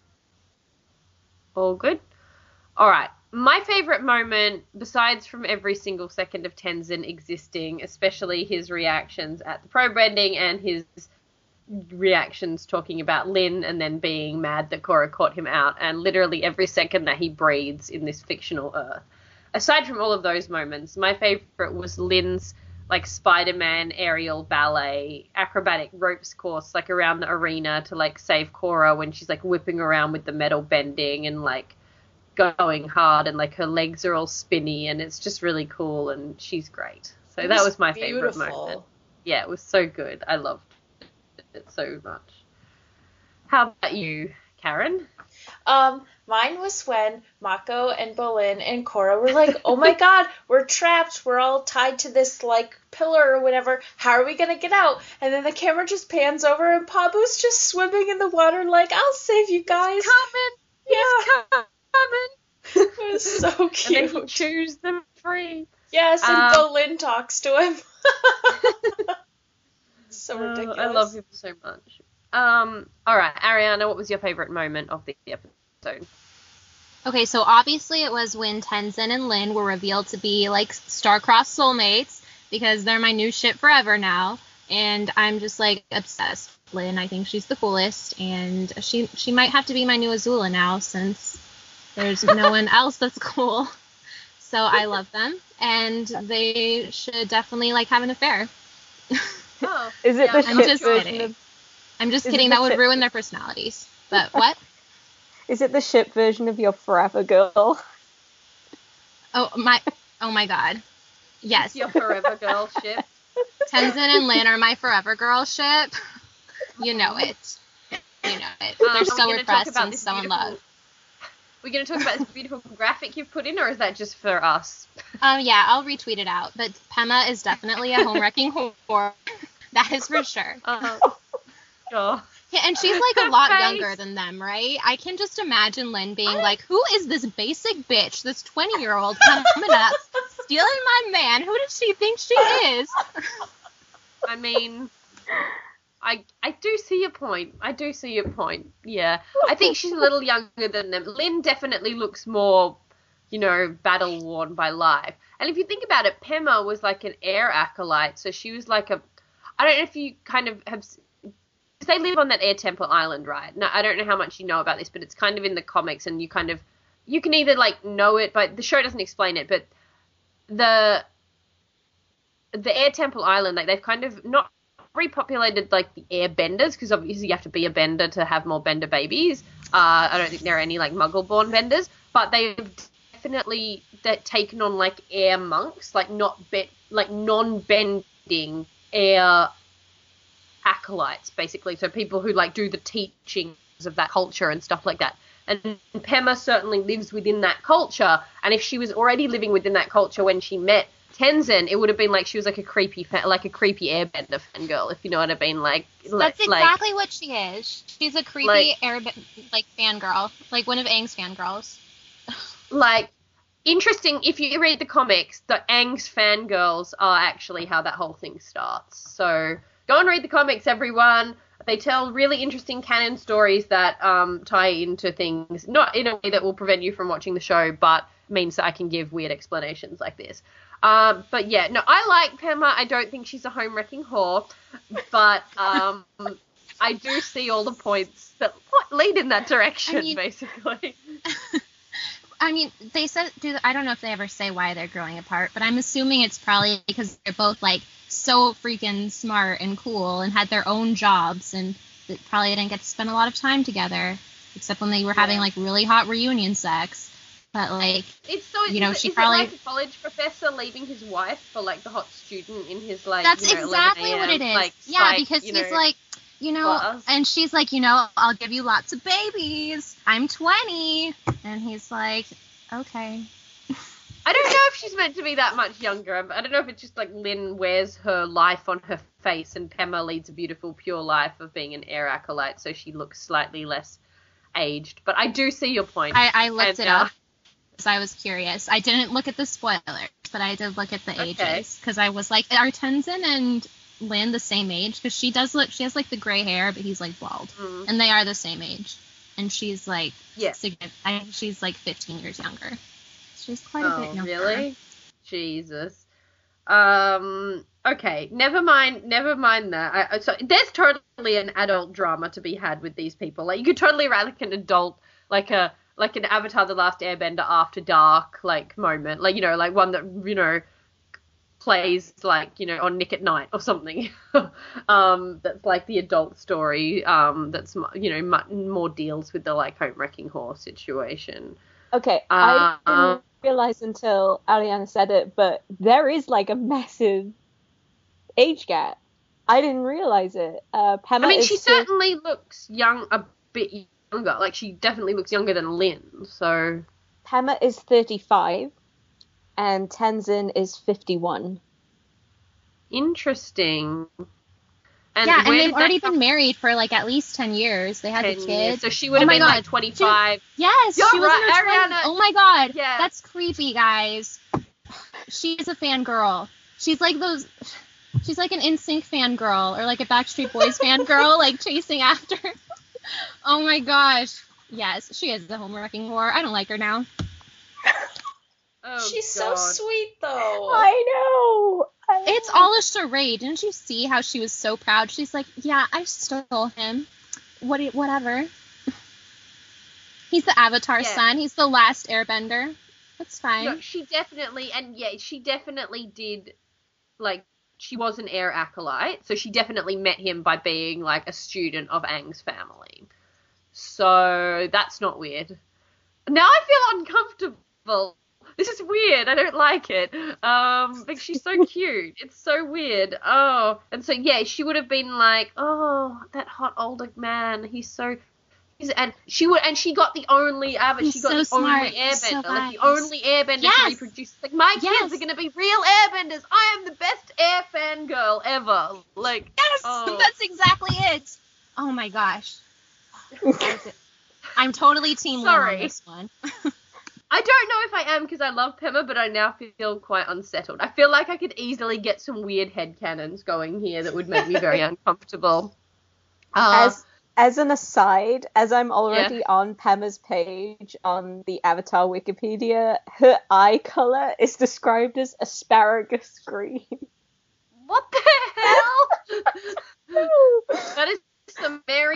S1: All good? All right. My favourite moment, besides from every single second of Tenzin existing, especially his reactions at the probe ending and his reactions talking about Lin and then being mad that Korra caught him out, and literally every second that he breathes in this fictional Earth. Aside from all of those moments, my favourite was Lin's like Spider-Man aerial ballet acrobatic ropes course like around the arena to like save Korra when she's like whipping around with the metal bending and like going hard, and like her legs are all spinny, and it's just really cool, and she's great. So
S3: It
S1: that
S3: was
S1: was my favorite
S3: beautiful.
S1: moment. Yeah, it was so good. I loved it so much. How about you, Karen?
S3: Um, mine was when Mako and Bolin and Korra were like, oh my god, we're trapped. We're all tied to this, like, pillar or whatever. How are we going to get out? And then the camera just pans over and Pabu's just swimming in the water like, I'll save you guys.
S1: Coming!
S3: Yeah.
S1: Coming!
S3: It was so
S1: And then he
S3: cute.
S1: chews them free.
S3: Yes, and
S1: Um,
S3: Bolin talks to him. So
S1: Oh,
S3: ridiculous.
S1: I love him so much. Um, all right, Ariana, what was your favorite moment of the episode?
S4: Okay, so obviously it was when Tenzin and Lin were revealed to be, like, star-crossed soulmates, because they're my new ship forever now, and I'm just, like, obsessed with Lin. I think she's the coolest, and she she might have to be my new Azula now, since there's no one else that's cool. So I love them, and they should definitely, like, have an affair.
S1: Oh,
S2: Is it
S1: yeah,
S2: the
S1: I'm
S4: I'm
S2: ship
S4: just
S2: version
S4: kidding.
S2: of
S4: I'm just
S2: Is it
S4: kidding,
S2: the
S4: that would
S2: ship-
S4: ruin their personalities. But what?
S2: Is it the ship version of your Forever Girl?
S4: Oh, my, oh my god. Yes,
S1: your forever girl ship.
S4: Tenzin and Lin are my forever girl ship. You know it. You know it.
S1: Um,
S4: They're
S1: are we
S4: so
S1: gonna talk
S4: repressed
S1: about
S4: and
S1: this
S4: so in
S1: beautiful-
S4: love.
S1: We're going to talk about this beautiful graphic you've put in, or is that just for us?
S4: Um, yeah, I'll retweet it out. But Pema is definitely a home wrecking whore. That is for sure.
S1: Uh, sure.
S4: Yeah, and she's like a lot
S1: Face.
S4: younger than them, right? I can just imagine Lin being like, "Who is this basic bitch, this twenty-year-old coming up, stealing my man? Who does she think she is?"
S1: I mean, I I do see your point. I do see your point. Yeah. I think she's a little younger than them. Lin definitely looks more, you know, battle worn by life. And if you think about it, Pema was like an air acolyte, so she was like a, I don't know if you kind of have they live on that Air Temple Island, right? Now, I don't know how much you know about this, but it's kind of in the comics, and you kind of, you can either, like, know it, but the show doesn't explain it, but the, the Air Temple Island, like, they've kind of not repopulated, like, the air benders, because obviously you have to be a bender to have more bender babies. Uh, I don't think there are any, like, muggle-born benders, but they've definitely that taken on, like, air monks, like, not be- like, non-bending air acolytes, basically, so people who, like, do the teachings of that culture and stuff like that. And Pema certainly lives within that culture, and if she was already living within that culture when she met Tenzin, it would have been like she was like a creepy, fa- like a creepy airbender fangirl, if you know what I mean. Like
S4: that's
S1: like,
S4: exactly what she is. She's a creepy
S1: like,
S4: air like fangirl, like one of Aang's fangirls.
S1: Like, interesting. If you read the comics, the Aang's fangirls are actually how that whole thing starts. So go and read the comics, everyone. They tell really interesting canon stories that um, tie into things, not in a way that will prevent you from watching the show, but means that I can give weird explanations like this. Um, but yeah, no, I like Pema. I don't think she's a home-wrecking whore, but um, I do see all the points that what, lead in that direction, I mean, basically.
S4: I mean, they said, do I don't know if they ever say why they're growing apart, but I'm assuming it's probably because they're both, like, so freaking smart and cool and had their own jobs, and they probably didn't get to spend a lot of time together, except when they were having, yeah. like, really hot reunion sex. But, like,
S1: it's so,
S4: you know,
S1: is
S4: she
S1: it,
S4: probably...
S1: Is it like a college professor leaving his wife for, like, the hot student in his, like,
S4: That's
S1: you know,
S4: exactly what it is.
S1: Like,
S4: yeah,
S1: psych,
S4: because
S1: you
S4: he's
S1: know,
S4: like, you know,
S1: class.
S4: And she's like, you know, I'll give you lots of babies. I'm twenty. And he's like, okay.
S1: I don't know if she's meant to be that much younger. I don't know if it's just, like, Lynn wears her life on her face and Pema leads a beautiful, pure life of being an air acolyte, so she looks slightly less aged. But I do see your point.
S4: I, I looked
S1: and,
S4: it
S1: uh,
S4: up. I was curious. I didn't look at the spoilers, but I did look at the
S1: okay.
S4: ages because I was like, are Tenzin and Lynn the same age? Because she does look, she has like the gray hair, but he's like bald,
S1: mm.
S4: and they are the same age. And she's like,
S1: yeah,
S4: significant. I think she's like fifteen years younger. She's quite
S1: oh,
S4: a bit younger.
S1: Really? Jesus. Um. Okay. Never mind. Never mind that. I, so there's totally an adult drama to be had with these people. Like you could totally write like an adult, like a. like an Avatar The Last Airbender After Dark, like, moment. Like, you know, like one that, you know, plays, like, you know, on Nick at Night or something. um, that's, like, the adult story um, that's, you know, much more deals with the, like, home-wrecking whore situation.
S2: Okay,
S1: uh,
S2: I didn't realize until Aliana said it, but there is, like, a massive age gap. I didn't realize it. Uh, Pema
S1: I mean,
S2: is
S1: she
S2: still...
S1: certainly looks young, a bit young. Younger. Like, she definitely looks younger than Lynn, so...
S2: Pema is thirty-five, and Tenzin is fifty-one.
S1: Interesting. And
S4: yeah, and
S1: where
S4: they've already
S1: come...
S4: been married for, like, at least ten years. They had the kid.
S1: So she would
S4: oh
S1: have been,
S4: God.
S1: like, twenty-five.
S4: Dude, yes,
S1: You're
S4: she was
S1: right,
S4: in her
S1: Ariana.
S4: twenties. Oh, my God.
S1: Yeah.
S4: That's creepy, guys. She's a fangirl. She's like those... She's like an N Sync fangirl, or, like, a Backstreet Boys fangirl, like, chasing after... Oh my gosh. Yes, she is the home-wrecking whore. I don't like her now.
S1: Oh,
S3: She's
S1: God.
S3: so sweet, though.
S2: I know. I
S4: It's
S2: know.
S4: all a charade. Didn't you see how she was so proud? She's like, yeah, I stole him. What? do you- Whatever. He's the Avatar
S1: Yeah.
S4: son. He's the last airbender. That's fine.
S1: No, she definitely, and yeah, she definitely did, like, she was an air acolyte, so she definitely met him by being, like, a student of Aang's family. So, that's not weird. Now I feel uncomfortable. This is weird. I don't like it. Um, but she's so cute. It's so weird. Oh, and so, yeah, she would have been like, oh, that hot older man, he's so... And she would, and she got the only Avatar.
S4: He's
S1: She got
S4: so
S1: the
S4: smart.
S1: only
S4: He's so
S1: airbender, like the
S4: wise.
S1: only airbender
S4: Yes.
S1: to reproduce. Like my
S4: Yes.
S1: kids are gonna be real airbenders. I am the best air fangirl ever. Like
S4: Yes,
S1: oh.
S4: that's exactly it. Oh my gosh. I'm totally team Lynn on
S1: Sorry.
S4: this one.
S1: I don't know if I am because I love Pema, but I now feel quite unsettled. I feel like I could easily get some weird headcanons going here that would make me very uncomfortable. Uh,
S2: As as an aside, as I'm already
S1: Yeah.
S2: on Pema's page on the Avatar Wikipedia, her eye color is described as asparagus green.
S1: what the hell? That is some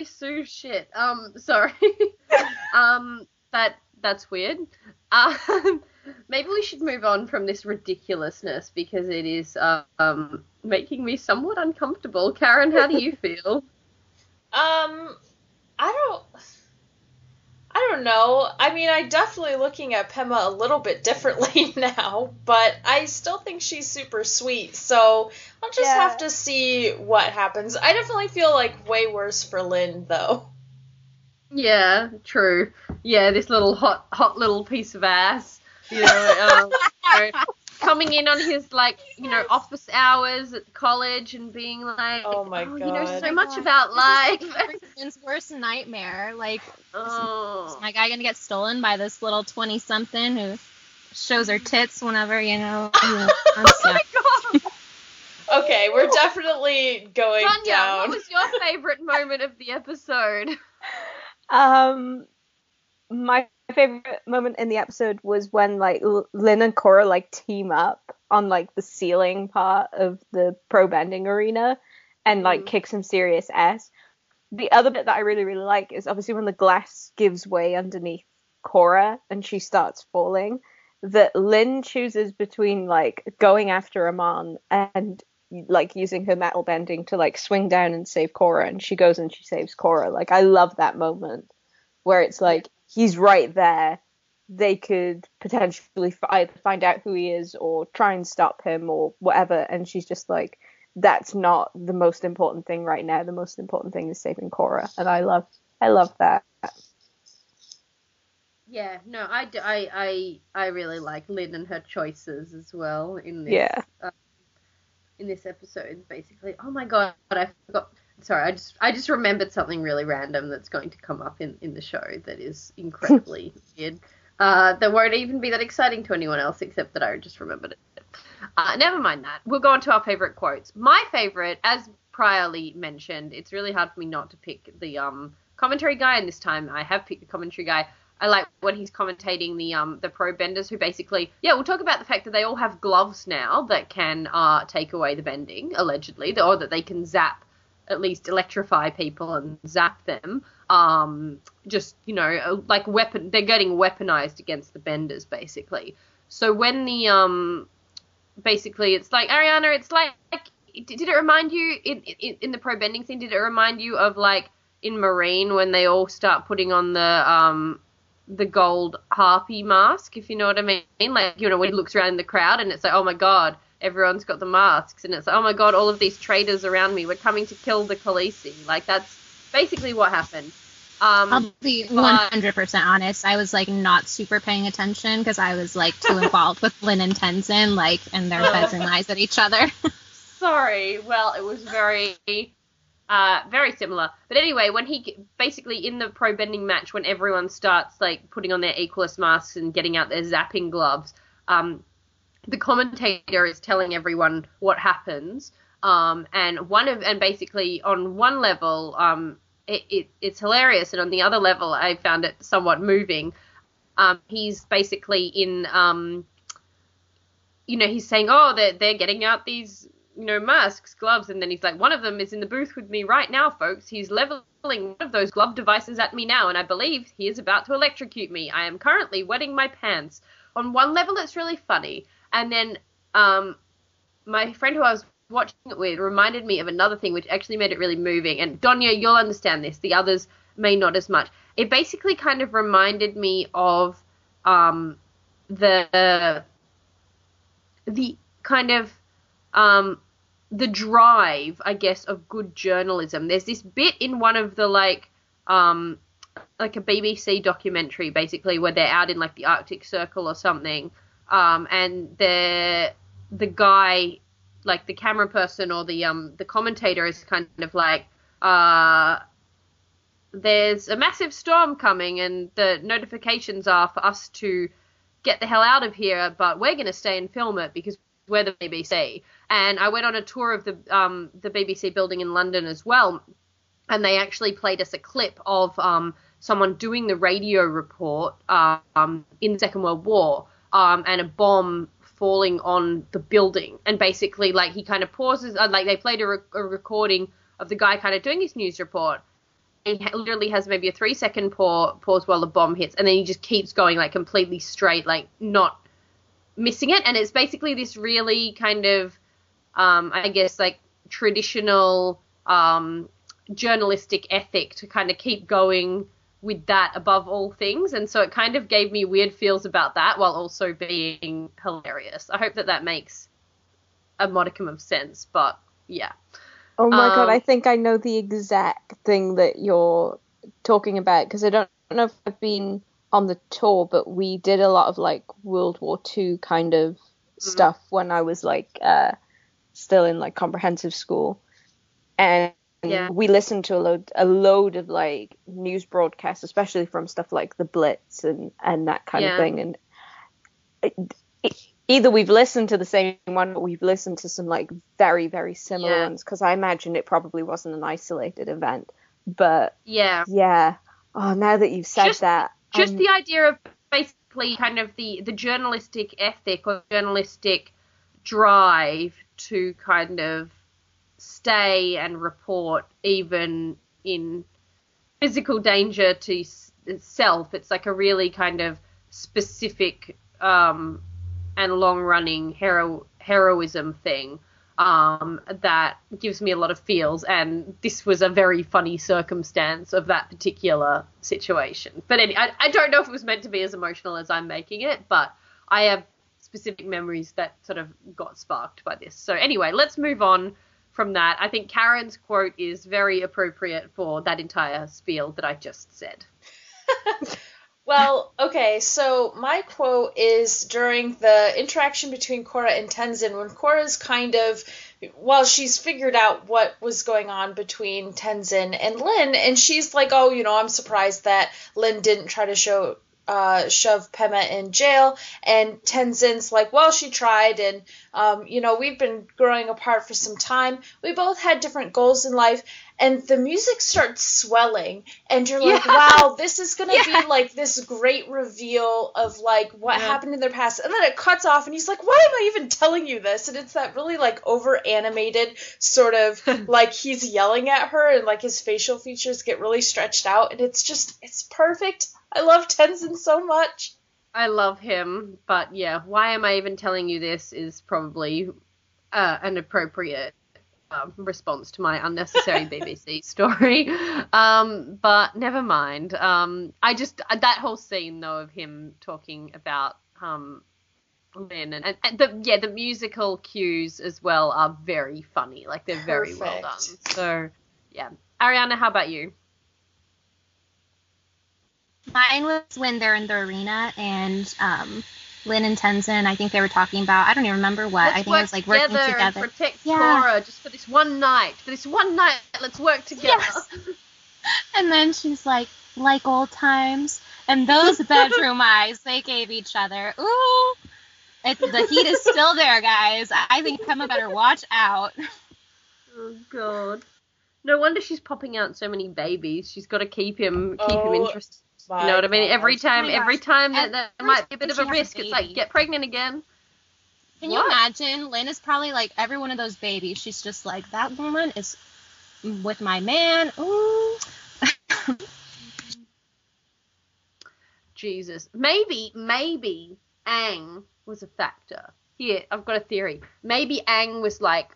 S1: Sue shit. Um, sorry. um, that that's weird. Um, maybe we should move on from this ridiculousness because it is uh, um making me somewhat uncomfortable. Karen, how do you feel?
S3: Um, I don't. I don't know. I mean, I'm definitely looking at Pema a little bit differently now, but I still think she's super sweet, so I'll just
S2: Yeah.
S3: have to see what happens. I definitely feel like way worse for Lynn, though.
S1: Yeah, true. Yeah, this little hot, hot little piece of ass. You know, um, you know, coming in on his like, you know, office hours at college and being like,
S3: Oh my
S1: you know,
S3: God.
S1: so
S4: Oh my
S1: much
S4: God.
S1: about life.
S4: This is like Lynn's worst nightmare. Like,
S1: Oh.
S4: is my guy gonna get stolen by this little twenty-something who shows her tits whenever, you know? you know, I'm
S1: Oh
S4: sorry.
S1: my god.
S3: Okay, we're definitely going
S1: Tanya,
S3: down.
S1: what was your favorite moment of the episode?
S2: Um, my favorite moment in the episode was when like L- Lynn and Cora like team up on like the ceiling part of the pro bending arena and like
S1: Mhm.
S2: kick some serious ass. The other bit that I really really like is obviously when the glass gives way underneath Cora and she starts falling. That Lynn chooses between like going after Amon and like using her metal bending to like swing down and save Cora, and she goes and she saves Cora. Like I love that moment where it's like he's right there. They could potentially f- either find out who he is or try and stop him or whatever, and she's just like, that's not the most important thing right now. The most important thing is saving Cora, and I love I love that.
S1: Yeah, no, I, d- I, I, I really like Lynn and her choices as well in this.
S2: Yeah.
S1: Uh, in this episode, basically. Oh my god, I forgot. Sorry, I just, I just remembered something really random that's going to come up in, in the show that is incredibly weird. Uh, that won't even be that exciting to anyone else except that I just remembered it. Uh, never mind that. We'll go on to our favorite quotes. My favorite, as priorly mentioned, it's really hard for me not to pick the um commentary guy, and this time I have picked the commentary guy. I like when he's commentating the um the pro benders who basically, yeah, we'll talk about the fact that they all have gloves now that can uh take away the bending, allegedly, or that they can zap, at least electrify people and zap them. Um, just, you know, like weapon, they're getting weaponized against the benders, basically. So when the um, basically it's like, Ariana, it's like, did it remind you in in, in the pro bending scene? Did it remind you of like in Marine when they all start putting on the um the gold harpy mask, if you know what I mean? Like, you know, when he looks around in the crowd and it's like, oh my god, everyone's got the masks, and it's like, oh my god, all of these traitors around me, we're coming to kill the Khaleesi. Like, that's basically what happened. Um,
S4: I'll be
S1: but-
S4: one hundred percent honest. I was like not super paying attention because I was like too involved with Lynn and Tenzin, like, and their beds and lies at each other.
S1: Sorry. Well, it was very, uh, very similar. But anyway, when he basically in the pro bending match, when everyone starts like putting on their Equalist masks and getting out their zapping gloves, um, the commentator is telling everyone what happens. Um, and one of and basically on one level, um, it, it it's hilarious, and on the other level, I found it somewhat moving. Um, he's basically in, um, you know, he's saying, oh, they're they're getting out these, you know, masks, gloves, and then he's like, one of them is in the booth with me right now, folks. He's leveling one of those glove devices at me now, and I believe he is about to electrocute me. I am currently wetting my pants. On one level, it's really funny, and then um, my friend who I was watching it with reminded me of another thing which actually made it really moving, and Donya, you'll understand this. The others may not as much. It basically kind of reminded me of um, the the kind of um, the drive, I guess, of good journalism. There's this bit in one of the like um, like a B B C documentary, basically, where they're out in like the Arctic Circle or something, um, and the the guy, like the camera person or the um the commentator, is kind of like, uh, there's a massive storm coming, and the notifications are for us to get the hell out of here, but we're going to stay and film it because we're the B B C. And I went on a tour of the um the B B C building in London as well, and they actually played us a clip of um someone doing the radio report um in the Second World War, um and a bomb falling on the building, and basically like he kind of pauses, uh, like they played a, re- a recording of the guy kind of doing his news report, literally has maybe a three second pause, pause while the bomb hits, and then he just keeps going like completely straight, like not missing it. And it's basically this really kind of, um, I guess, like traditional um, journalistic ethic to kind of keep going with that above all things. And so it kind of gave me weird feels about that while also being hilarious. I hope that that makes a modicum of sense, but yeah.
S5: Oh my
S1: um,
S5: god, I think I know the exact thing that you're talking about, because I don't know if I've been on the tour, but we did a lot of like World War Two kind of mm-hmm. stuff when I was like uh, still in like comprehensive school, and yeah. we listened to a load a load of like news broadcasts, especially from stuff like the Blitz and and that kind yeah. of thing. And it, it, either we've listened to the same one, or we've listened to some like very very similar yeah. ones, because I imagine it probably wasn't an isolated event. But
S1: yeah,
S5: yeah. Oh, now that you've said
S1: just,
S5: that.
S1: Just
S5: um,
S1: the idea of basically kind of the, the journalistic ethic or journalistic drive to kind of stay and report even in physical danger to self. It's like a really kind of specific um, and long-running hero heroism thing um, that gives me a lot of feels, and this was a very funny circumstance of that particular situation. But anyway, I, I don't know if it was meant to be as emotional as I'm making it, but I have specific memories that sort of got sparked by this. So anyway, let's move on from that. I think Karen's quote is very appropriate for that entire spiel that I just said.
S3: Well, okay, so my quote is during the interaction between Korra and Tenzin, when Korra's kind of, well, she's figured out what was going on between Tenzin and Lin, and she's like, oh, you know, I'm surprised that Lin didn't try to show uh, shove Pema in jail, and Tenzin's like, well, she tried, and, um, you know, we've been growing apart for some time. We both had different goals in life, and the music starts swelling, and you're like, yeah. wow, this is going to yeah. be, like, this great reveal of, like, what yeah. happened in their past, and then it cuts off, and he's like, why am I even telling you this? And it's that really, like, over-animated sort of, like, he's yelling at her, and, like, his facial features get really stretched out, and it's just, it's perfect. I love Tenzin so much.
S1: I love him, but yeah, why am I even telling you this is probably uh, an appropriate uh, response to my unnecessary B B C story. Um, but never mind. Um, I just, that whole scene though of him talking about um, Lin and, and, and the, yeah, the musical cues as well are very funny. Like they're very
S3: Perfect.
S1: well done. So yeah. Ariana, how about you?
S4: Mine was when they're in the arena and um, Lin and Tenzin, I think they were talking about, I don't even remember what.
S1: Let's
S4: I think it was like working together.
S1: together. And protect
S4: yeah.
S1: Korra just for this one night. For this one night, let's work together.
S4: Yes. And then she's like, like old times. And those bedroom eyes they gave each other. Ooh. It, the heat is still there, guys. I think Pema better watch out.
S1: Oh, God. No wonder she's popping out so many babies. She's got to keep him keep
S3: oh.
S1: him interested. You know what I mean? Every time,
S4: oh
S1: every time that,
S4: At
S1: that might be a bit of a risk, a it's like, get pregnant again.
S4: Can
S1: what?
S4: you imagine? Lin is probably like every one of those babies. She's just like, that woman is with my man. Ooh.
S1: Jesus. Maybe, maybe Aang was a factor. Here, I've got a theory. Maybe Aang was like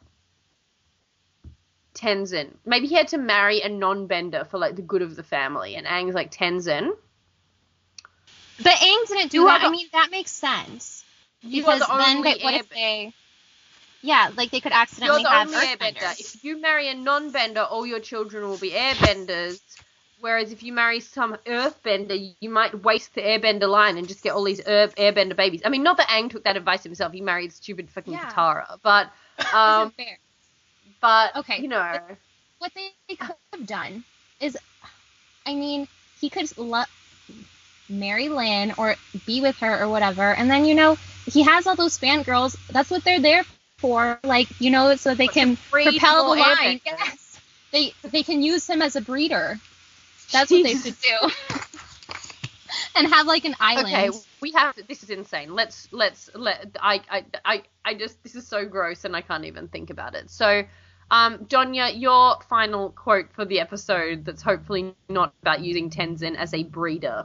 S1: Tenzin. Maybe he had to marry a non-bender for like the good of the family, and Aang's like Tenzin.
S4: But Aang didn't do
S1: you
S4: that.
S1: The,
S4: I mean, that makes sense.
S1: You
S4: because
S1: are the
S4: then,
S1: only
S4: they, what
S1: air-
S4: if they? Yeah, like they could accidentally
S1: You're the
S4: have
S1: only airbender. If you marry a non-bender, all your children will be airbenders. Whereas if you marry some earthbender, you might waste the airbender line and just get all these air- airbender babies. I mean, not that Aang took that advice himself. He married stupid fucking
S4: yeah.
S1: Katara, but um.
S4: fair.
S1: But,
S4: okay,
S1: you know.
S4: What, what they could have done is, I mean, he could lo- marry Lin or be with her or whatever, and then, you know, he has all those fangirls. That's what they're there for, like, you know, so they
S1: but
S4: can propel the line.
S1: Airbender.
S4: Yes. They, they can use him as a breeder. That's what they should do. And have, like, an island.
S1: Okay, we have to, this is insane. Let's, let's, let, I, I, I, I just, this is so gross and I can't even think about it. So, Um, Donya, your final quote for the episode that's hopefully not about using Tenzin as a breeder.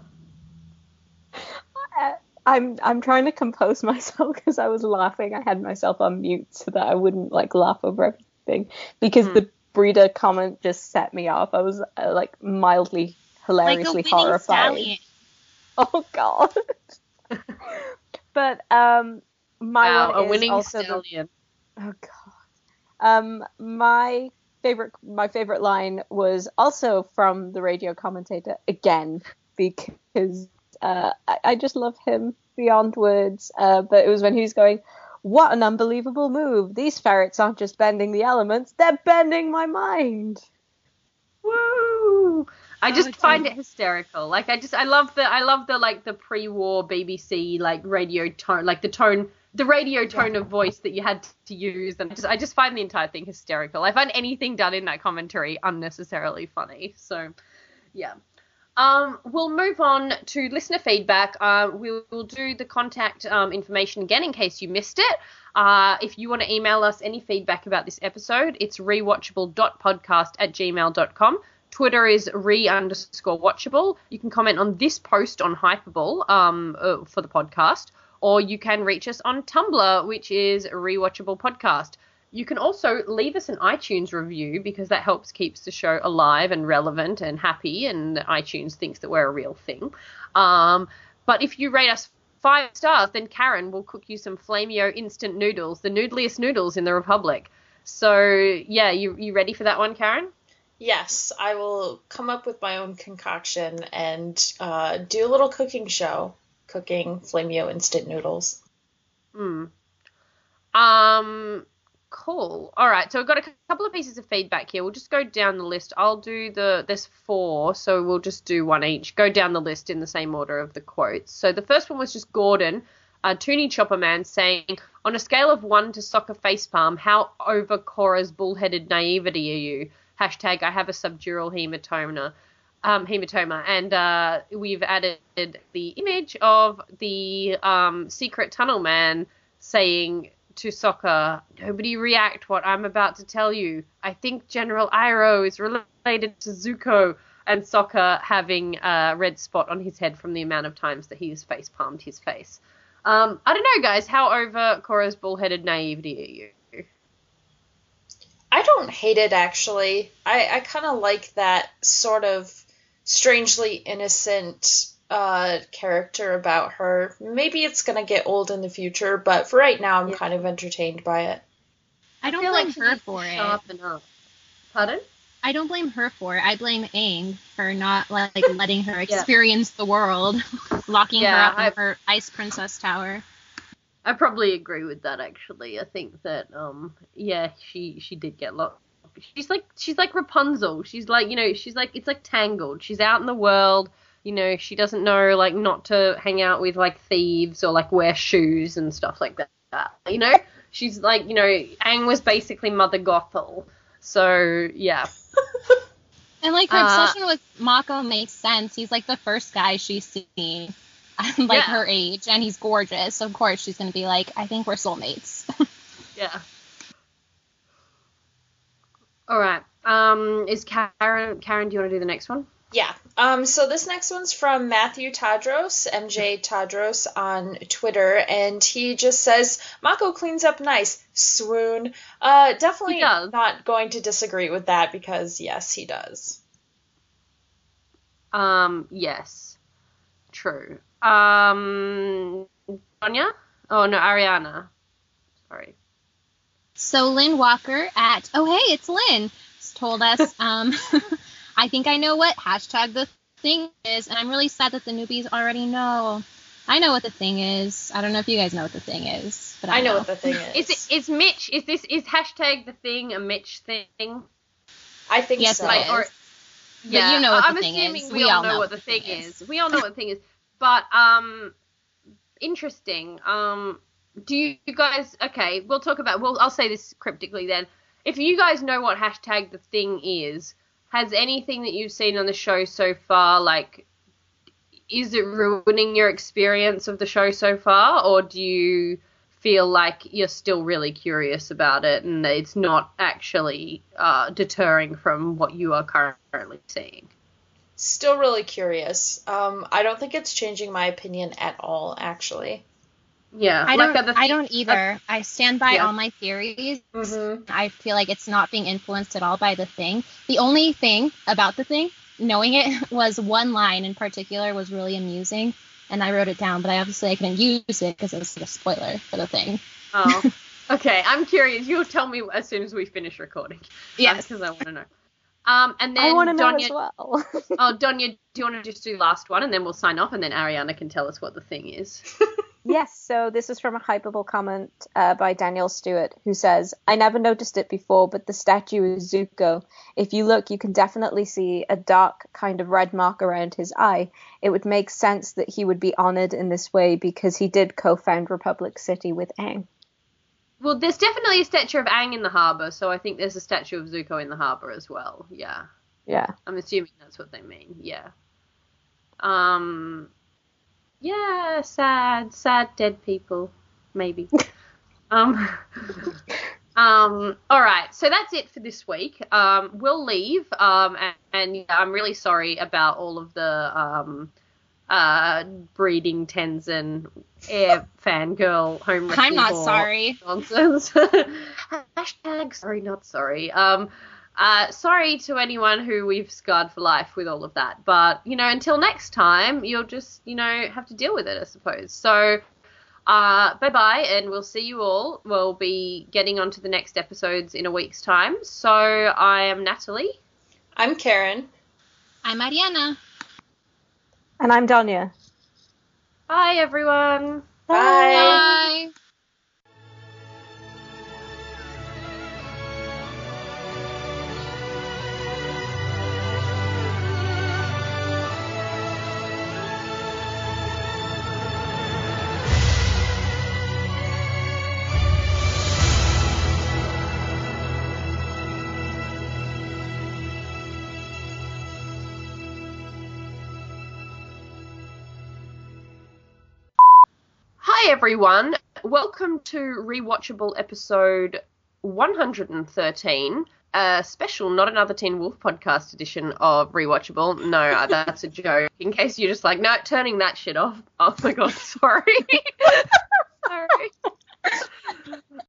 S5: Uh, I'm I'm trying to compose myself because I was laughing. I had myself on mute so that I wouldn't like laugh over everything because
S1: Mm.
S5: the breeder comment just set me off. I was uh, like mildly
S4: Like a
S5: hilariously
S4: winning
S5: horrified.
S4: stallion.
S5: Oh god. But um my
S1: Wow,
S5: one
S1: a
S5: is
S1: winning
S5: also the
S1: stallion.
S5: Oh god. Um, my favorite, my favorite line was also from the radio commentator again because uh, I, I just love him beyond words. Uh, but it was when he was going, "What an unbelievable move! These ferrets aren't just bending the elements; they're bending my mind."
S1: Woo! I just
S4: Oh,
S1: find
S4: dear.
S1: it hysterical. Like I just I love the I love the like the pre-war B B C like radio tone, like the tone, the radio tone of voice that you had to use, and I just I just find the entire thing hysterical. I find anything done in that commentary unnecessarily funny. So, yeah. Um, we'll move on to listener feedback. Uh, we'll, we'll do the contact um, information again in case you missed it. Uh, if you want to email us any feedback about this episode, it's rewatchable.podcast at gmail dot com. Twitter is re underscore watchable. You can comment on this post on Hypable um, uh, for the podcast, or you can reach us on Tumblr, which is Rewatchable Podcast. You can also leave us an iTunes review because that helps keeps the show alive and relevant and happy, and iTunes thinks that we're a real thing. Um, but if you rate us five stars, then Karen will cook you some Flamio instant noodles, the noodliest noodles in the Republic. So, yeah, you you ready for that one, Karen?
S3: Yes, I will come up with my own concoction and uh, do a little cooking show, cooking Flamio instant noodles.
S1: Hmm. Um... Cool. All right. So we've got a couple of pieces of feedback here. We'll just go down the list. I'll do the, there's four, so we'll just do one each. Go down the list in the same order of the quotes. So the first one was just Gordon, uh, Toonie Chopper Man, saying, on a scale of one to soccer facepalm, how over Cora's bullheaded naivety are you? Hashtag I have a subdural hematoma. Um, hematoma. And uh, we've added the image of the um, secret tunnel man saying to Sokka, nobody react what I'm about to tell you. I think General Iroh is related to Zuko, and Sokka having a red spot on his head from the amount of times that he's face palmed his face. Um, I don't know, guys. How over Korra's bullheaded naivety are you?
S3: I don't hate it, actually. I, I kind of like that sort of strangely innocent uh, character about her. Maybe it's going to get old in the future, but for right now, I'm
S1: Yeah.
S3: kind of entertained by it.
S4: I don't
S1: feel
S4: blame
S1: like she
S4: her
S1: needs to
S4: for it.
S1: sharpen up. Pardon?
S4: I don't blame her for it. I blame Aang for not like letting her experience the world, locking
S1: Yeah,
S4: her up
S1: I-
S4: in her Ice Princess Tower.
S1: I probably agree with that, actually. I think that, um, yeah, she she did get locked. She's like she's like Rapunzel. She's like, you know, she's like it's like Tangled. She's out in the world. You know, she doesn't know like not to hang out with like thieves or like wear shoes and stuff like that. You know, she's like, you know, Aang was basically Mother Gothel. So yeah.
S4: And like her
S1: Uh,
S4: obsession with Mako makes sense. He's like the first guy she's seen, like
S1: Yeah.
S4: her age, and he's gorgeous. So of course she's gonna be like, I think we're soulmates.
S1: Yeah. All right. Um, is Karen? Karen, do you want to do the next one?
S3: Yeah. Um, so this next one's from Matthew Tadros, M J Tadros on Twitter, and he just says, Mako cleans up nice. Swoon. Uh, definitely
S1: He does.
S3: not going to disagree with that because, yes, he does.
S1: Um, yes. True. Um, Sonia? Oh no, Ariana. Sorry.
S4: So Lynn Walker at oh hey it's Lynn has told us um I think I know what hashtag the thing is, and I'm really sad that the newbies already know. I know what the thing is. I don't know if you guys know what the thing is, but I,
S3: I know what the thing is.
S1: Is it is Mitch? Is this is hashtag the thing a Mitch thing?
S3: I think
S4: Yes,
S3: so.
S4: it
S1: Like, or-
S4: is. But you know what
S1: I'm
S4: the thing
S1: assuming
S4: is.
S1: we, all know what the thing is. We all know what the thing is. But um, interesting. Um, do you, you guys? Okay, we'll talk about. Well, I'll say this cryptically then. If you guys know what hashtag the thing is, has anything that you've seen on the show so far, like, is it ruining your experience of the show so far, or do you feel like you're still really curious about it and it's not actually uh, deterring from what you are currently seeing.
S3: Still really curious. Um, I don't think it's changing my opinion at all, actually.
S1: Yeah,
S4: I
S1: like
S4: don't.
S1: other
S4: I
S1: thi-
S4: don't either. I stand by
S1: Yeah.
S4: all my theories.
S3: Mm-hmm.
S4: I feel like it's not being influenced at all by the thing. The only thing about the thing, knowing it, was one line in particular was really amusing, and I wrote it down. But I obviously I couldn't use it because it was like a spoiler for the thing.
S1: Oh, okay. I'm curious. You'll tell me as soon as we finish recording.
S4: Yes.
S1: Because I want to know. Um, and then
S5: I want to know
S1: Donya,
S5: as well.
S1: oh, Donya, do you want to just do the last one and then we'll sign off and then Ariana can tell us what the thing is?
S5: Yes, so this is from a hyperbole comment uh, by Daniel Stewart, who says, I never noticed it before, but the statue is Zuko. If you look, you can definitely see a dark kind of red mark around his eye. It would make sense that he would be honored in this way because he did co-found Republic City with Aang.
S1: Well, there's definitely a statue of Aang in the harbour, so I think there's a statue of Zuko in the harbour as well. Yeah.
S5: Yeah.
S1: I'm assuming that's what they mean. Yeah. Um... Yeah, sad, sad dead people, maybe. um, um, all right, so that's it for this week. Um, we'll leave, um, and, and yeah, I'm really sorry about all of the um, uh, breeding Tenzin air fangirl home wrecking
S4: I'm not
S1: ball
S4: sorry.
S1: nonsense. Hashtag sorry, not sorry. Um, Uh, sorry to anyone who we've scarred for life with all of that, but, you know, until next time, you'll just, you know, have to deal with it, I suppose. So, uh, bye-bye, and we'll see you all. We'll be getting on to the next episodes in a week's time. So, I am Natalie.
S3: I'm Karen.
S4: I'm Ariana.
S5: And I'm Donya.
S1: Bye, everyone.
S3: Bye.
S4: Bye.
S1: Hi, everyone. Welcome to Rewatchable episode one hundred thirteen, a special Not Another Teen Wolf podcast edition of Rewatchable. No, that's a joke. In case you're just like, no, turning that shit off. Oh my god, sorry. Sorry.